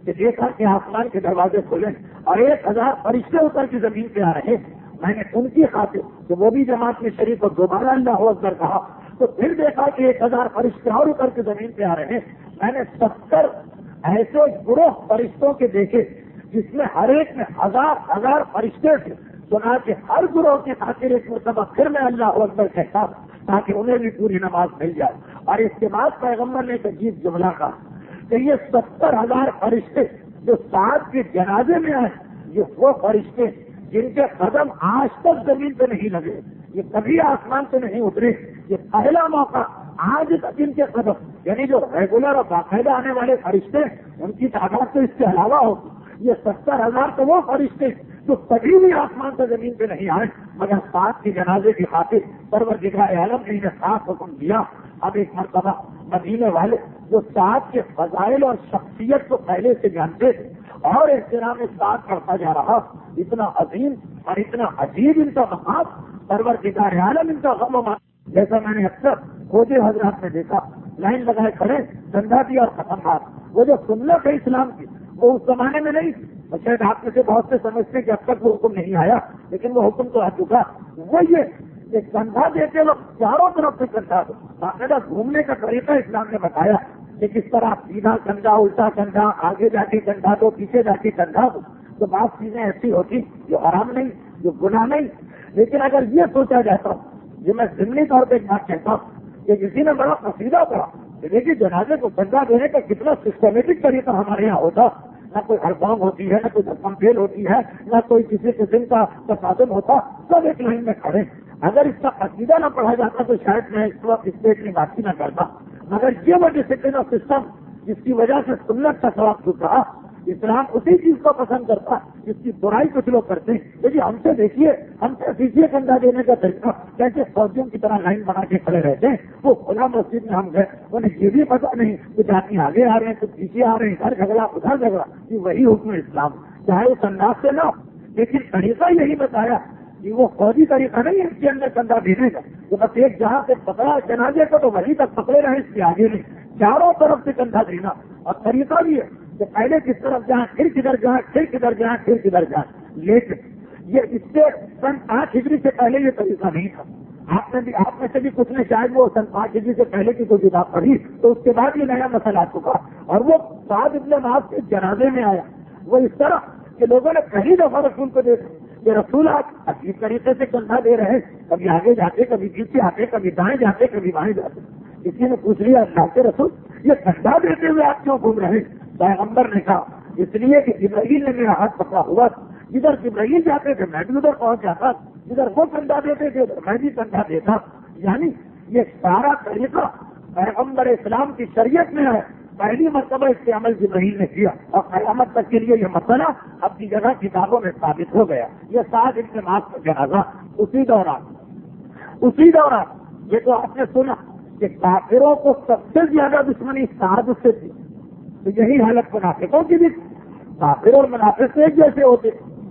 کہ دیکھا کہ آسمان کے دروازے کھلے اور ایک ہزار فرشتے اتر کے زمین پہ آ رہے. میں نے ان کی خاطر کہ وہ بھی جماعت میں شریک اور دوبارہ اللہ اکبر کہا تو پھر دیکھا کہ ایک ہزار فرشتے اور اتر کے زمین پہ آ رہے ہیں. میں نے ستر ایسے گروہ فرشتوں کے دیکھے جس میں ہر ایک میں ہزار ہزار فرشتے تھے. سنا کہ ہر گروہ کی خاطر ایک مرتبہ پھر میں اللہ اکبر کہتا تاکہ انہیں بھی پوری نماز مل جائے. اور اس کے بعد پیغمبر نے ایک عجیب جملہ کہا کہ یہ ستر ہزار فرشتے جو سات کے جنازے میں آئے یہ وہ فرشتے جن کے قدم آج تک زمین پہ نہیں لگے, یہ کبھی آسمان پہ نہیں اترے. یہ پہلا موقع آج تک ان کے قدم یعنی جو ریگولر اور باقاعدہ آنے والے فرشتے ان کی تعداد تو اس کے علاوہ ہوگی. یہ ستر ہزار تو وہ فرشتے جو کبھی بھی آسمان سے زمین پہ نہیں آئے مگر سات کے جنازے کی خاطر پروردگار عالم نے انہیں خاص حکم دیا. اب ایک مرتبہ مدینے والے جو سات کے فضائل اور شخصیت کو پہلے سے جانتے تھے اور احترام ساتھ کرتا جا رہا, اتنا عظیم اور اتنا عجیب ان کا مقام پروردگار عالم ان کا غم و مان. جیسا میں نے اکثر کھوجے حضرات میں دیکھا لائن لگائے کھڑے دندا دیا اور ختم بات. وہ جو سنت ہے اسلام کی وہ اس زمانے میں نہیں تھی. شاید آپ میں سے بہت سے سمجھتے کہ اب تک وہ حکم نہیں آیا لیکن وہ حکم تو آ چکا. وہ یہ کہ کندھا دیتے وقت چاروں طرف سے کندھا دو. باقاعدہ گھومنے کا طریقہ اسلام نے بتایا کہ کس طرح سیدھا کندھا الٹا کندھا آگے جا کے کندھا دو پیچھے جا کے کندھا دو. تو بعض چیزیں ایسی ہوتی جو حرام نہیں جو گناہ نہیں. لیکن اگر یہ سوچا جاتا یہ میں ضمنی طور پہ ایک بات کہتا ہوں کہ کسی نے بڑا قصیدہ پڑا کہ دیکھیے جنازے کو کندھا دینے کا کتنا سسٹمیٹک طریقہ ہمارے یہاں ہوتا. نہ کوئی ہڑبانگ ہوتی ہے نہ کوئی دھکم فیل ہوتی ہے نہ کوئی کسی قسم کا تصادم ہوتا, سب ایک لائن میں کھڑے. اگر اس کا قصیدہ نہ پڑھا جاتا تو شاید میں اس وقت اس پہ اتنی بات ہی نہ کرتا. مگر یہ وہ ڈسپلن آف سسٹم جس کی وجہ سے سنت کا ثواب چھوٹ رہا. اسلام اسی چیز کو پسند کرتا جس کی برائی کچھ لوگ کرتے ہیں. لیکن ہم سے دیکھیے ہم سے سیکھیے کندھا دینے کا طریقہ کیسے فوجیوں کی طرح لائن بنا کے کھڑے رہتے ہیں. وہ کھلا مسجد میں ہم گئے انہیں یہ بھی پتا نہیں کچھ آدمی آگے آ رہے ہیں کچھ پیچھے آ رہے ہیں ادھر جھگڑا ادھر جھگڑا. یہ وہی حکم اسلام چاہے اس انداز سے نہ لیکن طریقہ یہی بتایا کہ وہ فوجی طریقہ نہیں ہے اس کے اندر کندھا دینے کا. تو بس ایک جہاں سے پکڑا جنازے کو تو وہیں تک پکڑے رہے اس کے آگے نہیں, چاروں طرف سے کندھا دینا. اور طریقہ بھی ہے کہ پہلے کس طرف جائیں پھر کدھر جائیں پھر کدھر جائیں پھر کدھر جائیں. لیکن یہ اس سے سن پانچ ہجری سے پہلے یہ طریقہ نہیں تھا. آپ نے بھی آپ میں سے بھی کچھ نے شاید وہ سن پانچ ہجری سے پہلے کی کوئی کتاب پڑھی تو اس کے بعد یہ نیا مسئلہ آ چکا. اور وہ سعد ابن معاذ کے جنازے میں آیا وہ اس طرح کہ لوگوں نے پہلی دفعہ رسول کو دیکھا کہ رسول آپ عجیب طریقے سے کندھا دے رہے, کبھی آگے جاتے کبھی پیچھے آتے کبھی دائیں جاتے کبھی بائیں جاتے. کسی نے پوچھ لیا اللہ کے رسول یہ کندھا دیتے ہوئے آپ کیوں گھوم رہے؟ پیغمبر نے کہا اس لیے کہ جبرائیل نے میرا ہاتھ پکڑا ہوا, جدھر جبرائیل جاتے تھے میں بھی ادھر پہنچ جاتا, جدھر وہ کندھا دیتے تھے ادھر میں بھی کندھا دیتا. یعنی یہ سارا طریقہ پیغمبر اسلام کی شریعت میں ہے. پہلی مرتبہ اس کے عمل جبرائیل نے کیا اور قیامت تک کے لیے یہ مسئلہ اپنی جگہ کتابوں میں ثابت ہو گیا. یہ سات انتماس کا جنازہ اسی دوران اسی دوران یہ تو آپ نے سنا کہ کافروں کو سب سے زیادہ دشمنی سعد سے تھی. تو یہی حالت منافقوں کی بھی کافر اور منافق ایک جیسے ہوتے.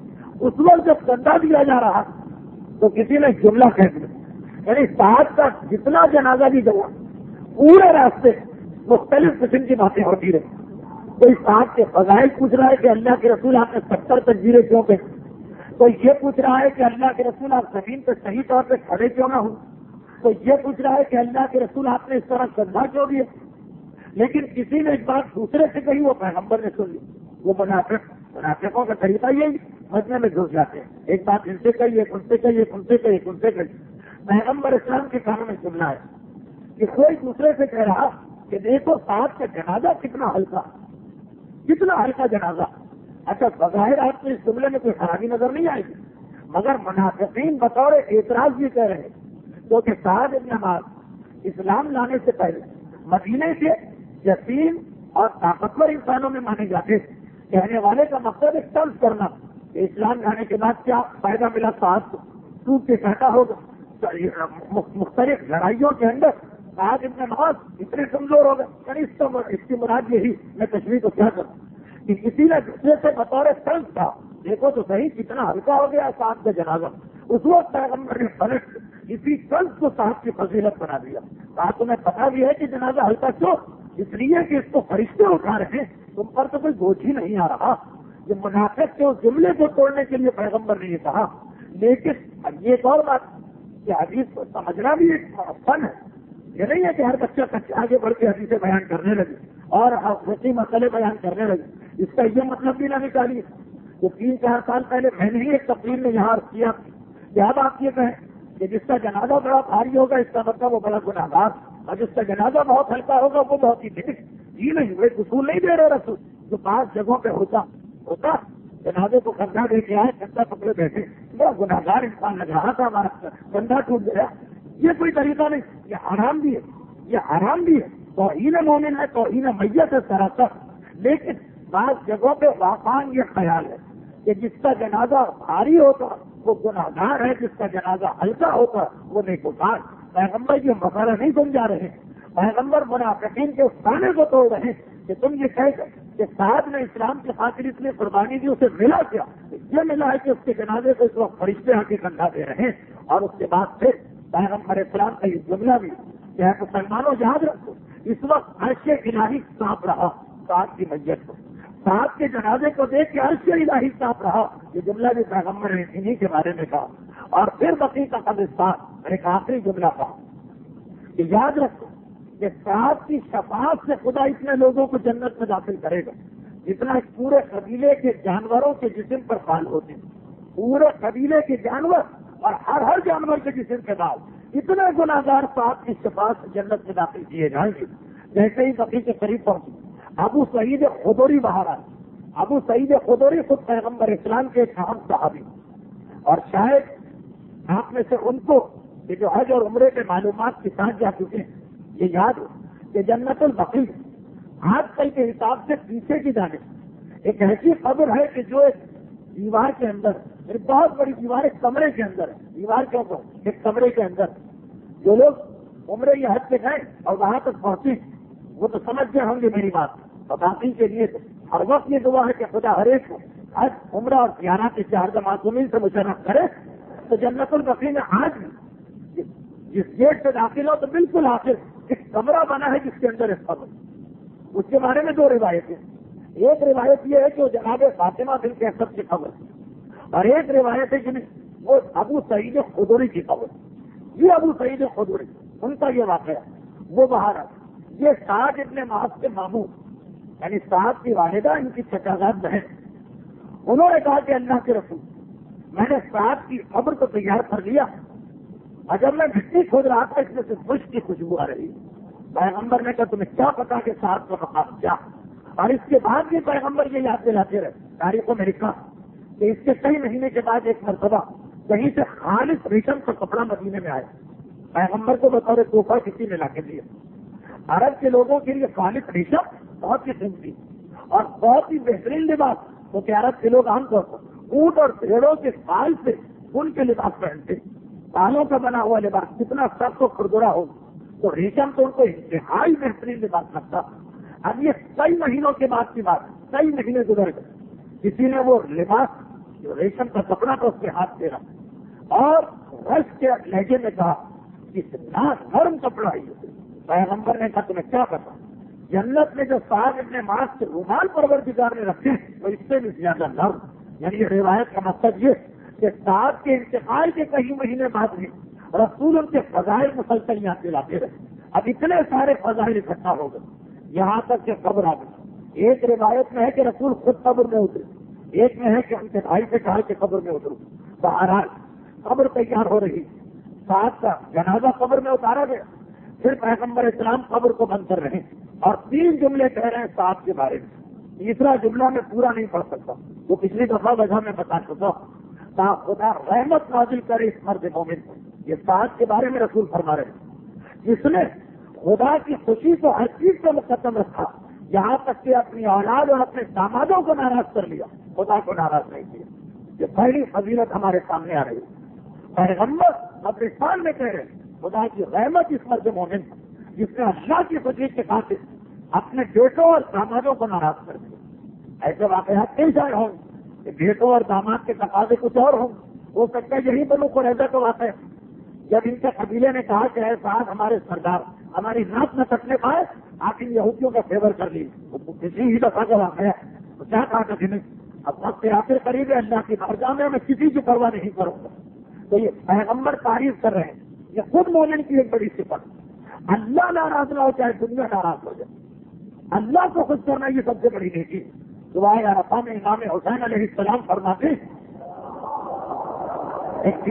اس وقت جب کندھا دیا جا رہا تو کسی نے جملہ کہہ دیا یعنی سعد کا جتنا جنازہ بھی گیا پورے راستے مختلف قسم کی باتیں ہوتی رہی. کوئی سعد کے فضائل پوچھ رہا ہے کہ اللہ کے رسول آپ نے ستر تکبیریں کیوں کہ, کوئی یہ پوچھ رہا ہے کہ اللہ کے رسول آپ زمین پہ صحیح طور پہ کھڑے کیوں نہ ہوں, کوئی یہ پوچھ رہا ہے کہ اللہ کے رسول آپ نے اس طرح کندھا کیوں دیا. لیکن کسی نے ایک بات دوسرے سے کہی وہ پیغمبر نے سن لی. وہ منافق منافقوں کا طریقہ یہی مسئلے میں گھس جاتے ہیں. ایک بات ان سے کہی ایک ان سے کہی ایک ان سے کہی ایک ان سے کہی. پیغمبر اسلام کے کانوں میں سننا ہے کہ کوئی دوسرے سے کہہ رہا کہ دیکھو ساتھ کا جنازہ کتنا ہلکا کتنا ہلکا جنازہ. اچھا بظاہر آپ کو اس جملے میں کوئی خرابی نظر نہیں آئے گی مگر منافقین بطور اعتراض بھی کہہ رہے ہیں کیونکہ سعد ابن معاذ اسلام لانے سے پہلے مدینے کے یتیم اور طاقتور انسانوں میں مانے جاتے تھے. کہنے والے کا مقصد ایک طرز کرنا کہ اسلام لانے کے بعد کیا فائدہ ملا سعد کو, ٹوٹ کے کہتا ہوگا. مختلف لڑائیوں کے اندر سعد ابن معاذ اتنے کمزور ہو گئے. یعنی اس کی مراد یہی میں تشریح کو کیا کروں کہ کسی نے دوسرے سے بطور طرز تھا دیکھو تو صحیح کتنا ہلکا ہو گیا سعد کا جنازہ. اس وقت پیغمبر نے پلٹ اسی طرز کو صاحب کی فضیلت بنا دیا. کہا تمہیں پتا بھی ہے کہ جنازہ ہلکا کیوں, اس لیے کہ اس کو فرشتے اٹھا رہے ہیں تم پر تو کوئی بوجھ ہی نہیں آ رہا. یہ منافق کے اس جملے کو توڑنے کے لیے پیغمبر نے یہ کہا. لیکن اب یہ ایک اور بات کہ حدیث کو سمجھنا بھی ایک فن ہے. یہ نہیں ہے کہ ہر بچہ کچھ آگے بڑھ کے حدیثیں بیان کرنے لگے اور حقیقی مسئلے بیان کرنے لگے. اس کا یہ مطلب بھی نہ نکالیے کہ تین چار سال پہلے میں نے ہی ایک تقریر میں یہاں عرض کیا کہ اب آپ یہ کہیں کہ جس کا جنازہ بڑا بھاری ہوگا اس کا مطلب وہ بڑا گناہگار اور جس کا جنازہ بہت ہلکا ہوگا وہ بہت ہی نیک. جی نہیں, وہ اصول نہیں دے رہے رسول. جو پانچ جگہوں پہ ہوتا ہوتا جنازے کو کندھا دے کے آئے, کندھا پکڑے بیٹھے, بڑا گناہگار انسان لگ رہا تھا, ہمارا کندھا ٹوٹ گیا. یہ کوئی طریقہ نہیں. یہ حرام بھی ہے, یہ حرام بھی ہے, توہین مومن ہے, توہین میت ہے سراسر. لیکن بعض جگہوں پہ واقعان یہ خیال ہے کہ جس کا جنازہ بھاری ہوتا وہ گناہگار ہے, جس کا جنازہ ہلکا ہوتا وہ نیکوکار. پیغمبر یہ مسئلہ نہیں سمجھا رہے. پیغمبر منافقین کے اس تانے کو توڑ رہے ہیں کہ تم یہ کہہ کر کہ صاحب نے اسلام کی خاطر اس نے قربانی دی, اسے ملا کیا؟ یہ ملا ہے کہ اس کے جنازے کو اس وقت فرشتے آ کے کندھا دے رہے ہیں. اور اس کے بعد پھر پیغمبر اسلام کا یہ جملہ بھی کہ ہے مسلمانوں یاد رکھو, اس وقت عرش الہی سانپ رہا صاحب کی میت کو, صاحب کے جنازے کو دیکھ کے عرش الہی سانپ رہا. یہ جملہ بھی پیغمبر نے انہیں کے بارے میں کہا. اور پھر بقی کا قبرستان ایک آخری جملہ کہا کہ یاد رکھو کہ صاحب کی شفاعت سے خدا اتنے لوگوں کو جنت میں داخل کرے گا جتنا اس پورے قبیلے کے جانوروں کے جسم پر بال ہوتے ہیں. پورے قبیلے کے جانور اور ہر ہر جانور کے جسم کے بال, اتنے گناہگار صاحب کی شفاعت سے جنت میں داخل کیے جائیں گے. جیسے ہی بقی کے قریب پہنچے ابو سعید خدری باہر آئے. ابو سعید خدری خود پیغمبر اسلام کے ایک اہم صحابی, اور شاید آپ میں سے ان کو یہ جو حج اور عمرے کے معلومات کے ساتھ جا چکے ہیں یہ یاد ہو کہ جنت البقیع آج کل کے حساب سے پیچھے کی جانب ایک ایسی قبر ہے کہ جو ایک دیوار کے اندر, ایک بہت بڑی دیوار ایک کمرے کے اندر ہے. دیوار کے اوپر ایک کمرے کے اندر جو لوگ عمرے یا حج سے گئے اور وہاں تک پہنچے وہ تو سمجھ گئے ہوں گے میری بات. اور باقی کے لیے ہر وقت یہ دعا ہے کہ خدا ہر ایک کو حج عمرہ اور زیارات کے چار معصومین سے مشرف کرے. تو جنت البقیع میں آج بھی جس گیٹ سے داخل ہو تو بالکل آخر ایک کمرہ بنا ہے جس کے اندر ایک قبر. اس کے بارے میں دو روایتیں. ایک روایت یہ ہے کہ وہ جناب فاطمہ بنت اسد کی قبر, اور ایک روایت ہے کہ وہ ابو سعید خدری کی قبر. یہ ابو سعید خدری ان کا یہ واقعہ وہ باہر آ یہ سعد ابن معاذ کے ماموں یعنی صاحب کی والدہ ان کی چچازاد بہن, انہوں نے کہا کہ اللہ کے رسول میں نے صاحب کی قبر کو تیار کر لیا, اور جب میں مٹی کھود رہا تھا اس میں سے خشک کی خوشبو آ رہی. پیغمبر نے کہا تمہیں کیا پتا کہ صاحب کا مقام کیا؟ اور اس کے بعد بھی پیغمبر یہ یاد دلاتے رہے تاریخوں میں لکھا کہ اس کے کئی مہینے کے بعد ایک مرتبہ کہیں سے خالص ریشم کا کپڑا مدینے میں آیا. پیغمبر کو بطور تحفہ کسی نے لا کے دیا. عرب کے لوگوں کے لیے خالص ریشم بہت ہی قیمتی اور بہت ہی بہترین لباس, کیونکہ عرب کے لوگ عام طور پر اونٹ اور بھیڑوں کے بال سے ان کے لباس پہنتے, بالوں کا بنا ہوا لباس کتنا سخت و کھردرا ہو تو ریشم تو ان کو انتہائی بہترین لباس لگتا. اب یہ کئی مہینوں کے بعد کی بات, کئی مہینے گزر گئے, کسی نے وہ لباس جو ریشم کا کپڑا تھا اس کے ہاتھ پھیرا اور رش کے لہجے میں کہا اتنا نرم کپڑا ہی. پیغمبر نے کہا تمہیں کیا پتا جنت میں جو صاحب ابن معاذ کے رومال پروردگار نے رکھے وہ اس سے بھی زیادہ نرم. یعنی یہ روایت کا مقصد یہ کہ صاحب کے انتقال کے کئی مہینے بعد بھی رسول ان کے فضائل مسلسل یاد دلاتے رہے. اب اتنے سارے فضائل اکٹھا ہو گئے یہاں تک کہ قبر آ گئی. ایک روایت میں ہے کہ رسول خود قبر میں اترے, ایک میں ہے کہ ان کے بھائی سے کہا کہ قبر میں اترو. بہرحال قبر تیار ہو رہی, صاحب کا جنازہ قبر میں اتارا گیا. پھر پیغمبر اسلام قبر کو بند کر رہے ہیں اور تین جملے کہہ رہے ہیں صاحب کے بارے میں. تیسرا جملہ میں پورا نہیں پڑھ سکتا, وہ پچھلی دفعہ وجہ میں بتا چکا ہوں. خدا رحمت نازل کرے اس مرد مومن کو. یہ صاحب کے بارے میں رسول فرما رہے ہیں جس نے خدا کی خوشی کو ہر چیز سے مقدم رکھا, یہاں تک کہ اپنی اولاد اور اپنے دامادوں کو ناراض کر لیا, خدا کو ناراض نہیں کیا. یہ پہلی فضیلت ہمارے سامنے آ رہی ہے. پیغمبر قبرستان میں کہہ رہے ہیں خدا کی رحمت اس مرد مومن جس نے اللہ کی خوشی کے خاطر اپنے بیٹوں اور دامادوں کو ناراض کر دیا. ایسے واقعات کئی سارے ہوں کہ بیٹوں اور داماد کے تقاضے کچھ اور ہوں. ہو سکتا ہے یہی بنو قریظہ کا واقعہ جب ان کے قبیلے نے کہا کہ اے صاحب ہمارے سردار ہماری ناک نہ کٹنے پائے، آپ ان یہودیوں کا فیور کر لی. کسی ہی دفعہ کا واقعہ تو کیا کہا کہ نہیں، اب وقت آخر قریب ہے، اللہ کی بارگاہ میں میں کسی کی پرواہ نہیں کروں گا. تو یہ پیغمبر تعریف کر رہے ہیں، یہ خود مومن کی ایک بڑی صفت. اللہ ناراض نہ ہو چاہے دنیا ناراض ہو جائے، اللہ کو خوش کرنا یہ سب سے بڑی نیکی. دعائے عرفہ میں امام حسین علیہ السلام فرماتے ایک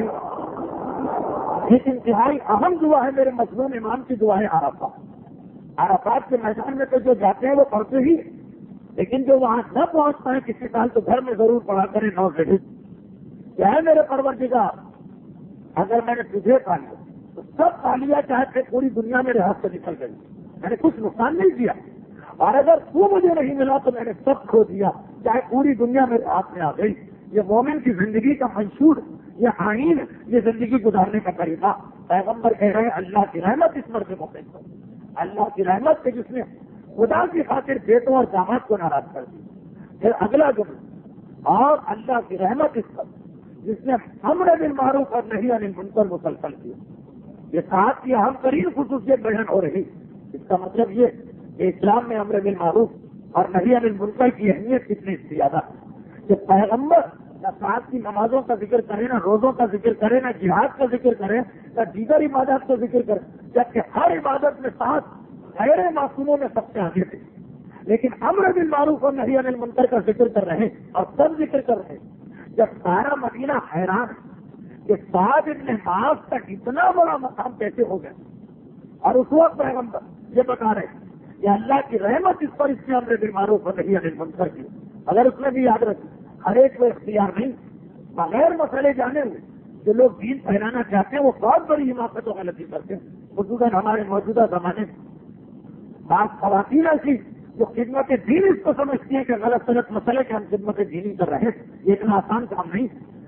ایک انتہائی اہم دعا ہے میرے مظلوم امام کی دعائے عرفہ. عرفات کے میدان میں تو جو جاتے ہیں وہ پڑھتے ہی، لیکن جو وہاں نہ پہنچ پائے کسی سال تو گھر میں ضرور پڑھا کریں نو گھڑی. کیا ہے میرے پروردگار، اگر میں نے تجھے پا لیا تو سب پا لیا، چاہے پھر پوری دنیا میرے ہاتھ سے نکل گئی، میں نے کچھ نقصان نہیں دیا. اور اگر تو مجھے نہیں ملا تو میں نے سب کھو دیا، چاہے پوری دنیا میرے ہاتھ میں آ گئی. یہ مومن کی زندگی کا منشور، یہ آئین، یہ زندگی گزارنے کا طریقہ. پیغمبر کہہ رہے ہیں اللہ کی رحمت اس مرد مومن کو، اللہ کی رحمت سے جس نے خدا کی خاطر بیٹوں اور داماد کو ناراض کر دیا. پھر اگلا جملہ، اور اللہ کی رحمت اس پر جس نے امر بالمعروف اور نہی عن المنکر مسلسل کیا. یہ ساتھ کی اہم ترین خصوصیت بیان ہو رہی. اس کا مطلب یہ کہ اسلام میں امر بالمعروف اور نہی عن المنکر کی اہمیت کتنی زیادہ کہ پیغمبر نہ ساتھ کی نمازوں کا ذکر کرے، نہ روزوں کا ذکر کرے، نہ جہاد کا ذکر کرے، نہ دیگر عبادات کا ذکر کرے، جبکہ ہر عبادت میں ساتھ غیر معصوموں میں سب سے آگے تھے. لیکن امر بالمعروف اور نہی عن المنکر کا ذکر کر رہے ہیں اور سب ذکر کر رہے ہیں. جب سارا مدینہ حیران کہ سعد ابن معاذ تک اتنا بڑا مقام کیسے ہو گیا، اور اس وقت پیغمبر یہ بتا رہے ہیں کہ اللہ کی رحمت اس پر اس نے امر بالمعروف اور نہی عن المنکر کی. اگر اس میں بھی یاد رکھیں ہر ایک کو اختیار نہیں، بغیر مسئلے جانے ہوئے جو لوگ دین پھیلانا چاہتے ہیں وہ بہت بڑی حماقت و غلطی کرتے ہیں. خصوصاً ہمارے موجودہ زمانے میں بعض خواتین ایسی جو خدمت دین اس کو سمجھتی ہیں کہ غلط غلط مسئلے کے ہم خدمت دینی کر رہے ہیں. یہ اتنا آسان کام نہیں.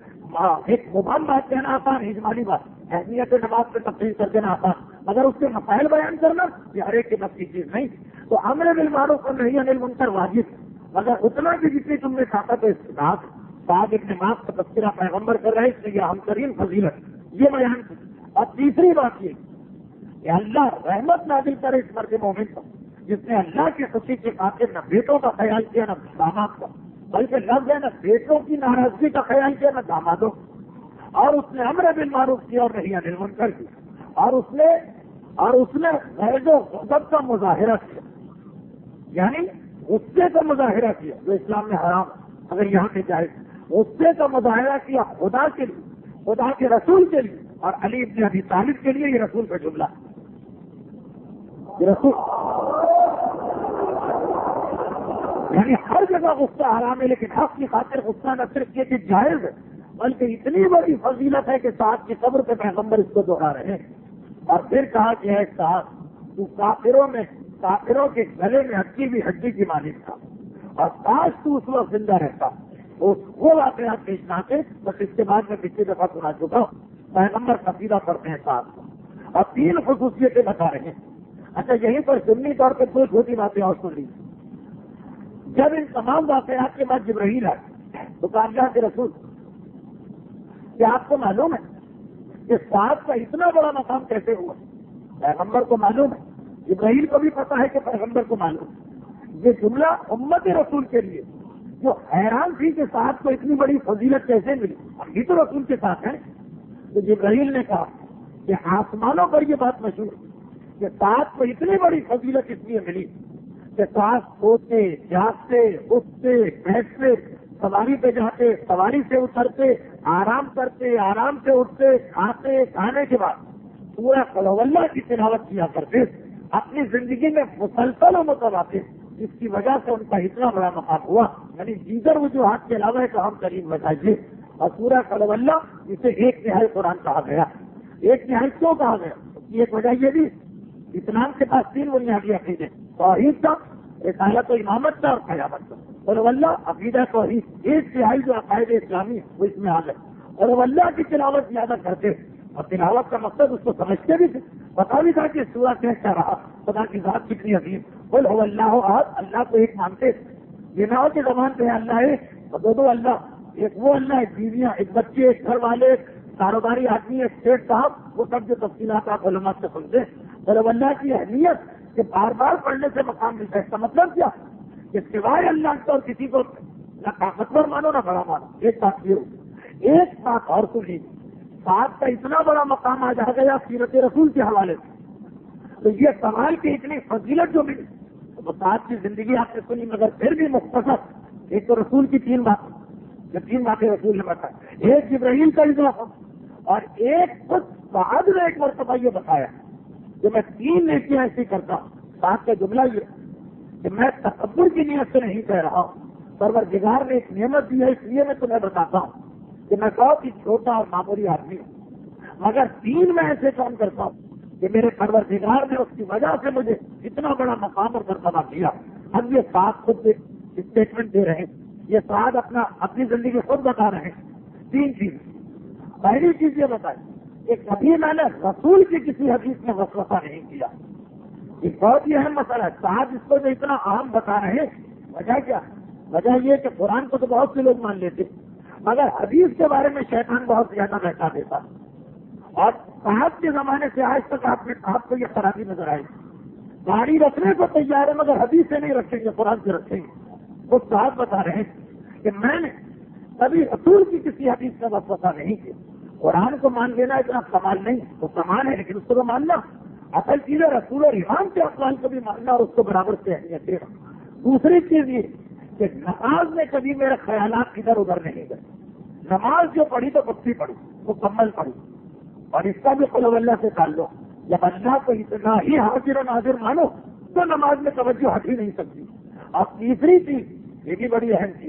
ایک مبہم بات کہنا آسان ہے، اجمالی بات، اہمیت نماز پہ تفصیل کر دینا آسان، مگر اس کے مسائل بیان کرنا یہ ہر ایک کی نفس کی چیز نہیں. تو امر بالمعروف اور نہی عن المنکر واجب، مگر اتنا کہ جتنی تم نے طاقت ہے استطاعت. بعد ایک نماز کا تذکرہ پیغمبر کر رہے، اس لیے یہ ہم ترین فضیلت یہ بیان کی. اور تیسری بات یہ کہ اللہ رحمت نازل کرے اس مرد مومن پر جس نے اللہ کی خوشی کے خاطر نہ بیٹوں کا خیال کیا نہ داماد کا، بلکہ لفظ ہے نہ بیٹوں کی ناراضگی کا خیال کیا نہ دامادوں، اور اس نے امر بالمعروف کیا اور نہی عن المنکر کی، اور اس نے اور اس نے غیظ و غضب کا مظاہرہ کیا، یعنی غصے کا مظاہرہ کیا جو اسلام میں حرام ہے. اگر یہاں پہ جائے غصے کا مظاہرہ کیا خدا کے لیے، خدا کے رسول کے لیے، اور علی ابن ابی طالب کے لیے. یہ رسول کا جملہ، یہ رسول یعنی ہر جگہ غصہ حرام ہے، لیکن حق کی خاطر غصہ نہ صرف یہ کہ جائز ہے بلکہ اتنی بڑی فضیلت ہے کہ ساتھ کی قبر پہ پیغمبر اس کو دوہرا رہے ہیں. اور پھر کہا کہ ہے ساتھ تو کافروں میں کافروں کے گلے میں ہڈی بھی ہڈی کی مانند تھا، اور کاش تو اس وقت زندہ رہتا. وہ واقعات پیش نہ تھے، بس اس کے بعد میں پچھلی دفعہ سنا چکا ہوں. پیغمبر قصیدہ پڑھتے ہیں ساتھ اور تین خصوصیتیں بتا رہے ہیں. اچھا یہیں پر سنی طور پہ دو چھوٹی باتیں اور سن لی. جب ان تمام واقعات کے بعد جبرائیل آئے تو کہا کہ رسول کیا آپ کو معلوم ہے کہ ساتھ کا اتنا بڑا مقام کیسے ہوا؟ پیغمبر کو معلوم ہے، جبرائیل کو بھی پتا ہے کہ پیغمبر کو معلوم ہے. یہ جملہ امت رسول کے لیے جو حیران تھی کہ ساتھ کو اتنی بڑی فضیلت کیسے ملی، ہم بھی تو رسول کے ساتھ ہیں. تو جبرائیل نے کہا کہ آسمانوں پر یہ بات مشہور کہ ساتھ کو اتنی بڑی فضیلت اس لیے ملی کہ ساتھ سوتے جاگتے اٹھتے بیٹھتے سواری پہ جاتے سواری سے اترتے آرام کرتے آرام سے اٹھتے کھاتے کھانے کے بعد پورا قل هو اللہ کی تلاوت کیا کرتے، اپنی زندگی میں مسلسل و متواتر، جس کی وجہ سے ان کا اتنا بڑا مقام ہوا. یعنی دیگر وجوہات کے علاوہ کہ ہم کریم بتائیے. اور پورا قل هو اللہ جسے ایک تہائی قرآن کہا گیا. ایک تہائی کیوں کہا گیا؟ اس کی ایک وجہ یہ بھی اسلام کے پاس تین بنیادی عقیدے، توحید کا، رسالت و امامت کا اور قیامت کا. قل هو اللہ عقیدہ توحید ایک تہائی جو عقائد اسلامی وہ اس میں آ گئے. قل هو اللہ کی تلاوت زیادہ کرتے اور تلاوت کا مقصد اس کو سمجھتے بھی تھے، پتا بھی تھا کہ سورہ کیا رہا، خدا کی ذات کتنی عظیم. قل هو اللہ احد، اللہ کو ایک مانتے. بناؤ کے زبان پہ اللہ ایک اور دو دو اللہ، ایک وہ اللہ، ایک بیویاں، ایک بچے، ایک گھر والے، ایک کاروباری آدمی، ایک سیٹ صاحب، وہ سب جو تفصیلات آپ علماء سے سنتے. قلب اللہ کی اہمیت کہ بار بار پڑھنے سے مقام ملتا ہے. اس کا مطلب کیا کہ سوائے اللہ کے اور کسی کو نہ طاقتور مانو نہ بڑا مانو. ایک بات یہ ہوئی. ایک بات اور سنی, ساتھ کا اتنا بڑا مقام آ جا گیا سیرت رسول کے حوالے سے, تو یہ کمال کی اتنی فضیلت جو ملی تو ساتھ کی زندگی آپ نے سنی, مگر پھر بھی مختصر. ایک تو رسول کی تین باتیں, جو تین باتیں رسول نے بتایا, ایک جبرائیل کا اضافہ, اور ایک خود بعد نے ایک مرتبہ یہ بتایا کہ میں تین نیکیاں ایسی کرتا ہوں. ساتھ کا جملہ یہ کہ میں تکبر کی نیت سے نہیں کہہ رہا ہوں, پروردگار نے ایک نعمت دی ہے اس لیے میں تمہیں بتاتا ہوں کہ میں بہت ہی چھوٹا اور معمولی آدمی ہوں, مگر تین میں ایسے کام کرتا ہوں کہ میرے پروردگار نے اس کی وجہ سے مجھے اتنا بڑا مقام اور مرتبہ دیا. اب یہ ساتھ خود اسٹیٹمنٹ دے رہے ہیں, یہ ساتھ اپنا اپنی زندگی خود بتا رہے ہیں. تین چیز. پہلی چیز یہ بتائی کہ کبھی میں نے رسول کی کسی حدیث میں وسوسہ نہیں کیا. یہ بہت ہی اہم مسئلہ ہے. صاحب اس کو جو اتنا اہم بتا رہے ہیں, وجہ کیا؟ وجہ یہ کہ قرآن کو تو بہت سے لوگ مان لیتے, مگر حدیث کے بارے میں شیطان بہت زیادہ بہتا دیتا. اور صاحب کے زمانے سے آج تک آپ نے آپ کو یہ خرابی نظر آئی. گاڑی رکھنے کو تیار ہے مگر حدیث سے نہیں رکھیں گے, قرآن سے رکھیں گے. وہ صاحب بتا رہے ہیں کہ میں نے کبھی رسول کی کسی حدیث کا وسوسہ نہیں کیا. قرآن کو مان لینا اتنا کمال نہیں, وہ کمال ہے لیکن اس کو ماننا اصل چیز ہے. رسول اور امام کے اقوال کو بھی ماننا اور اس کو برابر سے اہمیت دینا. دوسری چیز یہ کہ نماز میں کبھی میرے خیالات ادھر ادھر نہیں گئے. نماز جو پڑھی تو پکی پڑھی, مکمل پڑھی, اور اس کا بھی قلب اللہ سے تعلق. جب اللہ کو اتنا ہی حاضر و ناظر مانو تو نماز میں توجہ ہٹ ہی نہیں سکتی. اور تیسری چیز, یہ بھی بڑی اہم چیز,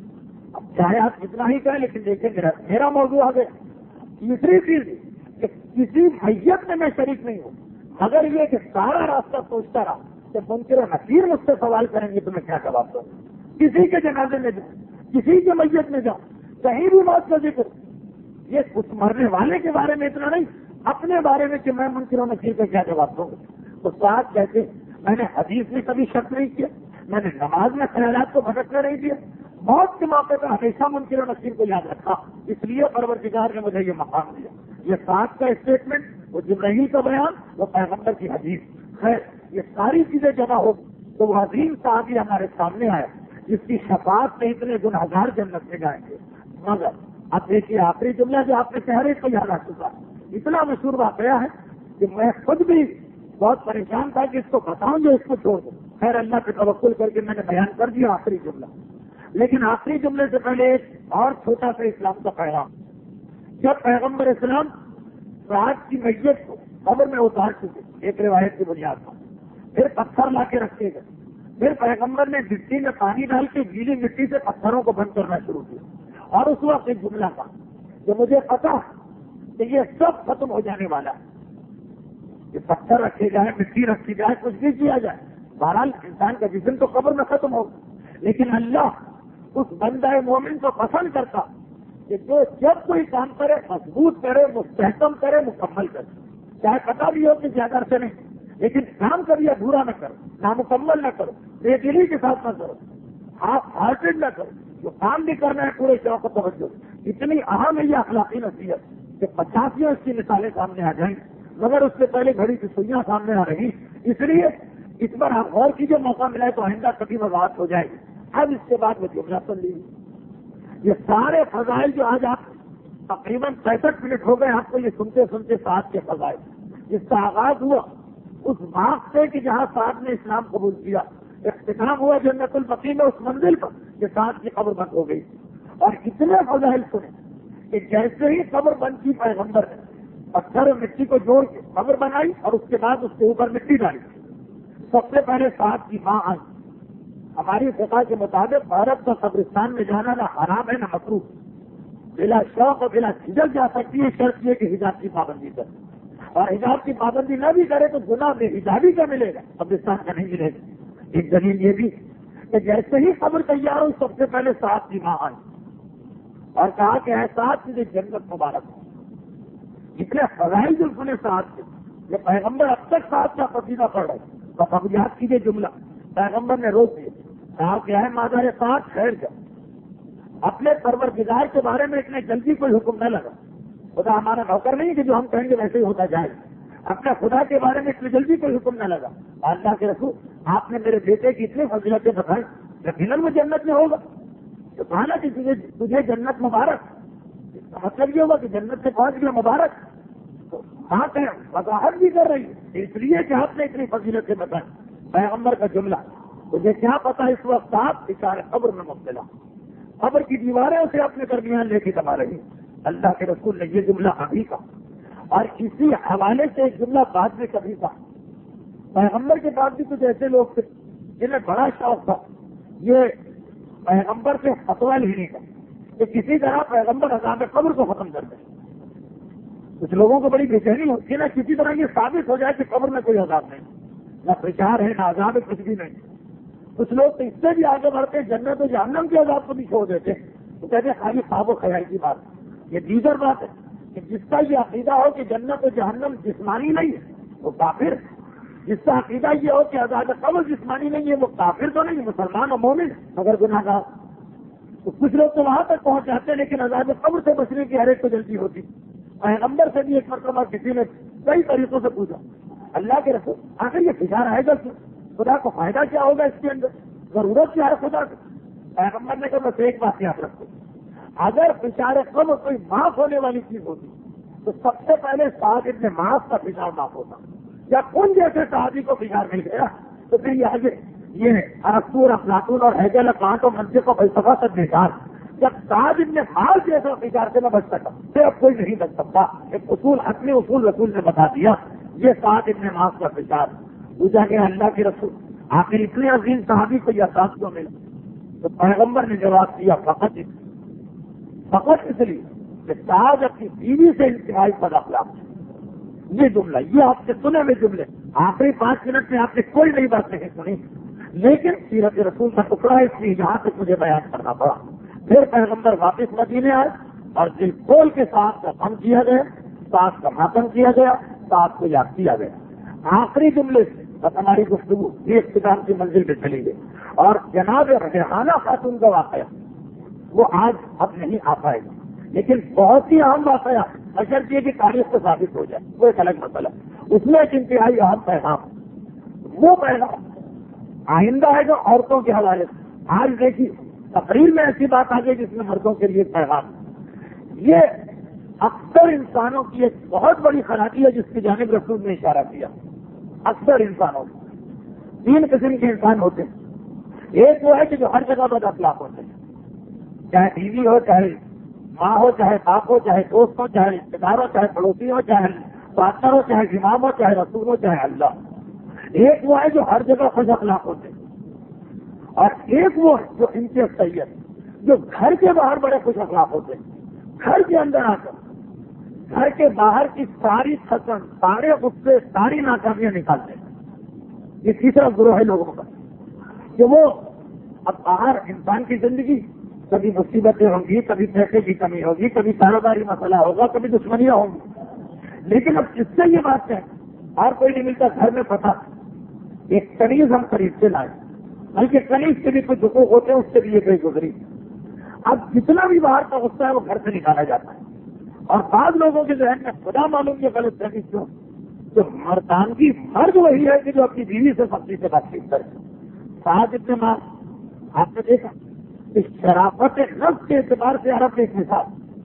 اب چاہے آپ اتنا ہی کہیں لیکن دیکھیں میرا میرا موضوع آ گیا. تیسری چیز کہ کسی میت میں میں شریک نہیں ہوں, مگر یہ کہ سارا راستہ سوچتا رہا کہ منکر و نکیر مجھ سے سوال کریں گے تو میں کیا جواب دوں. کسی کے جنازے میں جاؤں, کسی کے میت میں جاؤں, کہیں بھی موت کا ذکر, یہ کچھ مرنے والے کے بارے میں اتنا نہیں, اپنے بارے میں کہ میں منکر و نکیر کا کیا جواب دوں. تو ساتھ کہتے میں نے حدیث میں کبھی شک نہیں کیا, میں نے نماز میں خیالات کو بھٹکنے نہیں دیا, موت کے موقع پر ہمیشہ منکر و نکیر کو یاد رکھا, اس لیے پروردگار نے مجھے یہ مقام دیا. یہ ساتھ کا اسٹیٹمنٹ, وہ جبرائیل کا بیان, وہ پیغمبر کی حدیث. خیر یہ ساری چیزیں جمع ہو تو وہ عظیم صحابی ہمارے سامنے آیا جس کی شفاعت میں اتنے گنہگار جنت میں جائیں گے. مگر اب دیکھیے آخری جملہ جو آپ کے چہرے کو یاد آ چکا, اتنا مشہور واقعہ ہے کہ میں خود بھی بہت پریشان تھا کہ اس کو بتاؤں جو اس کو چھوڑ دوں. خیر اللہ پہ توکل کر کے میں نے بیان کر دیا آخری جملہ. لیکن آخری جملے سے پہلے ایک اور چھوٹا سا اسلام کا پیغام. جب پیغمبر اسلام رات کی میت کو قبر میں اتار چکے ایک روایت کی بنیاد پر, پھر پتھر لا کے رکھے گئے, پھر پیغمبر نے مٹی میں پانی ڈال کے گیلی مٹی سے پتھروں کو بند کرنا شروع کیا, اور اس وقت ایک جملہ تھا جو مجھے پتا کہ یہ سب ختم ہو جانے والا ہے. کہ پتھر رکھے جائے, مٹی رکھی جائے, کچھ بھی کیا جائے, بہرحال انسان کا جسم تو قبر میں ختم ہوگا, لیکن اللہ اس بندہ مومن کو پسند کرتا کہ جو جب کوئی کام کرے مضبوط کرے, مستحکم کرے, مکمل کرے. چاہے پتا بھی ہو کہ زیادہ سے نہیں, لیکن کام کبھی ادھورا نہ کرو, نامکمل نہ کرو, بے دلی کے ساتھ نہ کرو, ہاف ہارٹیڈ نہ کرو. جو کام بھی کرنا ہے پورے شوق و توجہ. اتنی اہم ہے یہ اخلاقی نصیحت کہ پچاسیوں اس کی مثالیں سامنے آ جائیں, مگر اس سے پہلے گھڑی کی سوئیاں سامنے آ رہی, اس لیے اس پر آپ غور کیجیے, موقع ملا ہے تو آئندہ کبھی وضاحت ہو جائے گی. اب اس کے بعد وہ جملہ سن لیجیے. یہ سارے فضائل جو آج آپ تقریباً پینسٹھ منٹ ہو گئے آپ کو یہ سنتے سنتے ساتھ کے فضائل, جس کا آغاز ہوا اس باغ سے کہ جہاں ساتھ نے اسلام قبول کیا, اختتام ہوا جنت البقیع میں اس منزل پر کہ ساتھ کی قبر بند ہو گئی. اور اتنے فضائل سنے کہ جیسے ہی قبر بند کی پیغمبر نے پتھر اور مٹی کو جوڑ کے قبر بنائی اور اس کے بعد اس کے اوپر مٹی ڈالی. سب سے پہلے ساتھ کی ماں آئی. ہماری فقہ کے مطابق عورت کا قبرستان میں جانا نہ حرام ہے نہ مکروہ, بلا شوق اور بلا جھجک جا سکتی ہے, شرط یہ کہ حجاب کی پابندی کرے, اور حجاب کی پابندی نہ بھی کرے تو گناہ بے حجابی کا ملے گا, قبرستان کا نہیں ملے گا. ایک دلیل یہ بھی کہ جیسے ہی قبر تیار ہو سب سے پہلے ساتھ کی ماں آئی اور کہا کہ احساس مجھے جنت مبارک ہو. جتنے فضائل جو سنے ساتھ کے, یہ پیغمبر اب تک ساتھ کا پسینہ پڑ رہا ہے, بس اب یاد کیجیے جملہ پیغمبر نے روک دیا. کہا کیا ہے مادر ساتھ خیر جا, اپنے پروردگار کے بارے میں اتنے جلدی کوئی حکم نہ لگا. خدا ہمارا نوکر نہیں کہ جو ہم کہیں گے ویسے ہی ہوتا جائے. اپنے خدا کے بارے میں اتنی جلدی کوئی حکم نہ لگا. اللہ کے رسول آپ نے میرے بیٹے کی اتنی فضیلتیں بتائی یقیناً وہ جنت میں ہوگا. تو کہا نا کہ تجھے جنت مبارک, اس کا مطلب یہ ہوگا کہ جنت سے پہنچ گیا مبارک. تو بات ہے وضاحت بھی کر رہی ہے اس لیے کہ آپ نے اتنی فضیلتیں بتائی. پیغمبر کا جملہ مجھے کیا پتا اس وقت آپ اشارے قبر میں مبتلا, قبر کی دیواریں اسے اپنے درمیان لے کے کما رہی. اللہ کے رسول نے یہ جملہ ابھی کہا اور اسی حوالے سے ایک جملہ بعد میں کبھی کہا. پیغمبر کے بعد بھی کچھ ایسے لوگ تھے جنہیں بڑا شوق تھا یہ پیغمبر سے فتویٰ لینے کا کہ کسی طرح پیغمبر عذاب قبر کو ختم کر دیں. کچھ لوگوں کو بڑی بے چینی ہوتی ہے نا کسی طرح یہ ثابت ہو جائے کہ قبر میں کوئی عذاب نہیں, نہ پرچار ہے نہ عذاب ہے, کچھ بھی نہیں. کچھ لوگ تو اس سے بھی آگے بڑھتے جنت و جہنم کے عذاب کو بھی چھوڑ دیتے. تو کہتے ہیں خالی خواب و خیال کی بات. یہ دیگر بات ہے کہ جس کا یہ عقیدہ ہو کہ جنت و جہنم جسمانی نہیں ہے وہ کافر. جس کا عقیدہ یہ ہو کہ عذاب قبر جسمانی نہیں ہے وہ کافر تو نہیں, مسلمان و مومن مگر گناہ گار. تو کچھ لوگ تو وہاں تک پہنچ جاتے ہیں لیکن عذاب قبر سے بچنے کی ہر ایک کو جلدی ہوتی. پیغمبر سے بھی ایک مرتبہ کسی نے کئی طریقوں سے پوچھا اللہ کے رسول آخر یہ فشار آئے گا کیوں, خدا کو فائدہ کیا ہوگا اس کے اندر, ضرورت کیا ہے خدا کو. پیغمبر نے کہا بس ایک بات یاد رکھو, اگر فشار قبر کوئی معاف ہونے والی چیز ہوتی تو سب سے پہلے سعد ابن معاذ کا فشار معاف ہوتا. یا کون جیسے صحابی کو فشار مل گیا تو پھر یہ آگے یہ ارسطو افلاطون اور ہیگل کانٹ و منطق و فلسفہ سب بیکار. جب سعد ابن معاذ جیسا فشار سے نہ بچ سکا پھر اب کوئی نہیں بچ سکتا. ایک اصول حتمی اصول رسول نے بتا دیا یہ سعد ابن معاذ کا فشار. پوچھا گیا اللہ کے رسول آخر اتنے عظیم صحابی کو یہ احساس کیوں ملا, تو پیغمبر نے جواب دیا فقط فقط اس لیے کہ سعد اپنی بیوی سے انتہائی بد اخلاق. یہ جملہ یہ آپ سے سنے ہوئے جملے آخری پانچ منٹ میں آپ نے کوئی نئی بات نہیں سنی لیکن سیرت رسول کا ٹکڑا ہے اس لیے یہاں تک مجھے بیان کرنا پڑا. پھر پیغمبر واپس مدینے آئے اور دل کھول کے ساتھ کا کم کیا گیا, ساتھ کا ماتم کیا گیا, ساتھ کو یاد کیا گیا. آخری جملے سے بس ہماری گفتگو یہ اختتام کی منزل پہ چلی گئی. اور جناب ریحانہ خاتون کا واقعہ وہ آج اب نہیں آ پائے گا لیکن بہت ہی اہم واقعہ بشرط یہ کہ تاریخ سے ثابت ہو جائے وہ ایک الگ مسئلہ. اس میں ایک انتہائی اہم پیغام, وہ پیغام آئندہ ہے جو عورتوں کے حوالے سے. آج دیکھیے تقریر میں ایسی بات آ گئی جس میں مردوں کے لیے پیغام. یہ اکثر انسانوں کی ایک بہت بڑی خرابی ہے جس کی جانب رسول نے اشارہ کیا. اکثر انسانوں کی تین قسم کے انسان ہوتے ہیں. ایک وہ ہے کہ جو ہر جگہ بد اخلاق ہوتے ہیں, چاہے بیوی ہو, چاہے ماں ہو, چاہے باپ ہو, چاہے دوست ہو, چاہے رشتے دار ہو, چاہے پڑوسی ہو, چاہے پارٹنر ہو, چاہے امام ہو, چاہے رسول ہو, چاہے اللہ. ایک وہ ہے جو ہر جگہ خوش اخلاق ہوتے ہیں اور ایک وہ ہے جو ان کے سید جو گھر کے باہر بڑے خوش اخلاق ہوتے ہیں. گھر کے اندر آ کر گھر کے باہر کی ساری تھکن, سارے غصے, ساری ناکامیاں نکالتے ہیں. یہ تیسرا گروہ ہے لوگوں کا کہ وہ اب باہر انسان کی زندگی کبھی مصیبتیں ہوں گی, کبھی پیسے کی کمی ہوگی, کبھی کاروباری مسئلہ ہوگا, کبھی دشمنیاں ہوں گی. لیکن اب اس سے یہ بات ہے اور کوئی نہیں ملتا گھر میں پتا ایک کنیز ہم خرید سے لائے, بلکہ کنیز کے بھی کچھ حقوق ہوتے ہیں اس سے بھی یہ کوئی گزری. اب جتنا بھی باہر کا غصہ ہے وہ گھر سے نکالا جاتا ہے. اور بعض لوگوں کے ذہن میں خدا معلوم یہ غلط فہمی کیوں جو مردانگی مرد وہی ہے کہ جو اپنی بیوی سے سختی سے بات چیت کرے. ساتھ اتنے مار آپ نے دیکھا کہ شرافت نفس کے اعتبار سے عرب ایک مثال